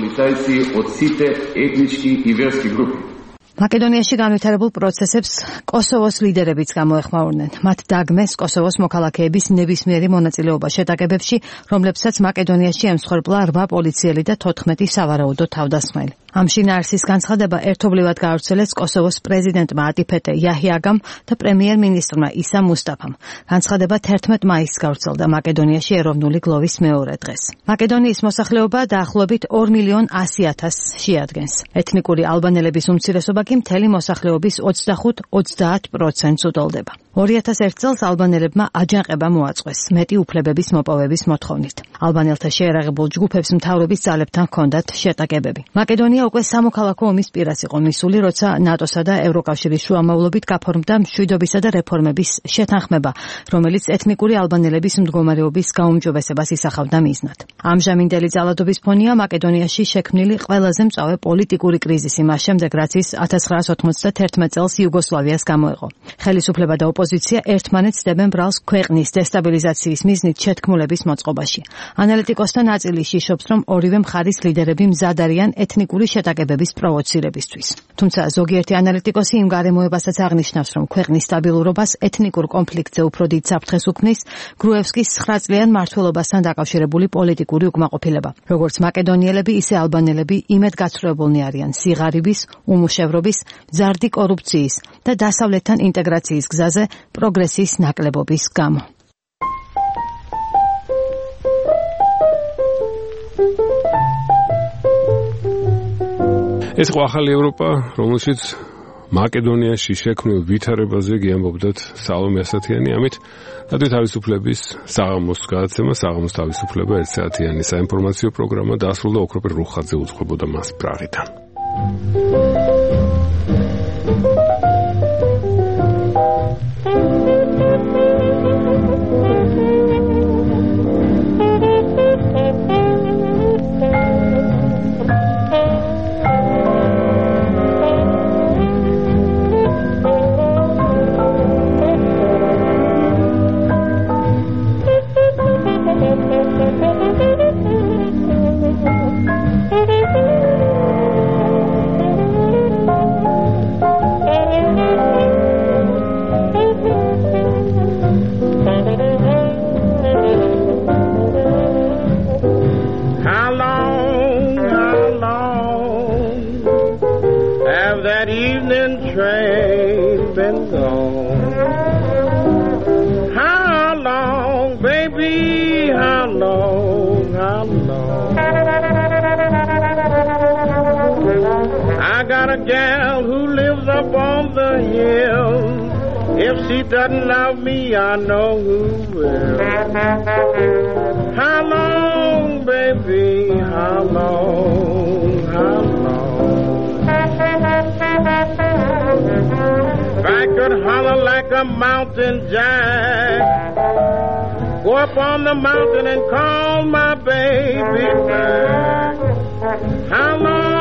მაკედონიაში განვითარებულ პროცესებს კოსოვოს ლიდერებიც გამოეხმაურნენ. მათ დაგმეს კოსოვოს მოქალაქეების ნებისმიერი მონაწილეობა შეტაკებებში, რომლებსაც მაკედონიაში ემსხვერპლა 8 პოლიციელი და 14 სავარაუდო თავდასხმელი. ამ შინაარსის განცხადება ერთობლივად გაავრცელეს კოსოვოს პრეზიდენტმა ატიფეტე იაჰიაგამ და პრემიერ-მინისტრმა ისა მუსტაფამ. განცხადება 11 მაისს გავრცელდა მაკედონიაში ეროვნული გლოვის მეორე დღეს. მაკედონიის მოსახლეობა დაახლოებით 2.100.000 შეადგენს. ეთნიკური ალბანელების უმცირესობა კი მთელი მოსახლეობის 25-30%-ს უდოლდება. 2001 წელს ალბანელებმა აჯანყება მოაწყვეს მეტი უფლებების მოპოვების მოთხოვნით. ალბანელთა შეიარაღებულ ჯგუფებს მთავრობის ძალებთან ჰქონდათ შეტაკებები. მაკედონია უკვე სამოქალაქო ომის პირას იყო მისული, როცა ნატოსა და ევროკავშირის შუამავლობით გაფორმდა მშვიდობისა და რეფორმების შეთანხმება, რომელიც ეთნიკური ალბანელების მდგომარეობის გაუმჯობესებას ისახავდა მიზნად. ამჟამინდელი ძალადობის ფონია მაკედონიაში შექმნილი ყველაზე მწვავე პოლიტიკური კრიზისი მას შემდეგ, რაც ის 1991 წელს იუგოსლავიას გამოეყო. ხელისუფლება და ოპოზიცია ერთმანეთს დებენ ბრალს ქვეყნის დესტაბილიზაციის მიზნით შეთქმულების მოწყობაში. ანალიტიკოსთა ნაწილი შიშობს, რომ ორივე მხარის ლიდერები მზად არიან ეთნიკური შეტაკებების პროვოცირებისთვის. თუმცა ზოგიერთი ანალიტიკოსი იმ გარემოებასაც აღნიშნავს, რომ ქვეყნის სტაბილურობას ეთნიკურ კონფლიქტზე უფრო დიდ საფრთხეს უქმნის გრუევსკის 9 წლიან მმართველობასთან დაკავშირებული პოლიტიკური უკმაყოფილება. როგორც მაკედონიელები, ისე ალბანელები იმედგაცრუებულნი არიან სიღარიბის, უმუშევრობის, მზარდი კორუფციის და დასავლეთთან ინტეგრაციის გზაზე პროგრესის ნაკლებობის გამო. ეს იყო ახალი ევროპა, რომელშიც მაკედონიაში შექმნილ ვითარებაზე გიამბობდათ სალომე ასათიანი. ამით დადით თავისუფლების საღამოს გადაცემა, საღამოს თავისუფლება 1 საათიანი საინფორმაციო პროგრამა დაასრულა. ოქროპირ რუხაძე უძღვებოდა მას პრაღიდან. that evening train been gone? How long, baby, how long, how long? I got a gal who lives up on the hill. If she doesn't love me, I know who will. How long, baby, how long, how long? If I could holler like a mountain jack, go up on the mountain and call my baby back. How long?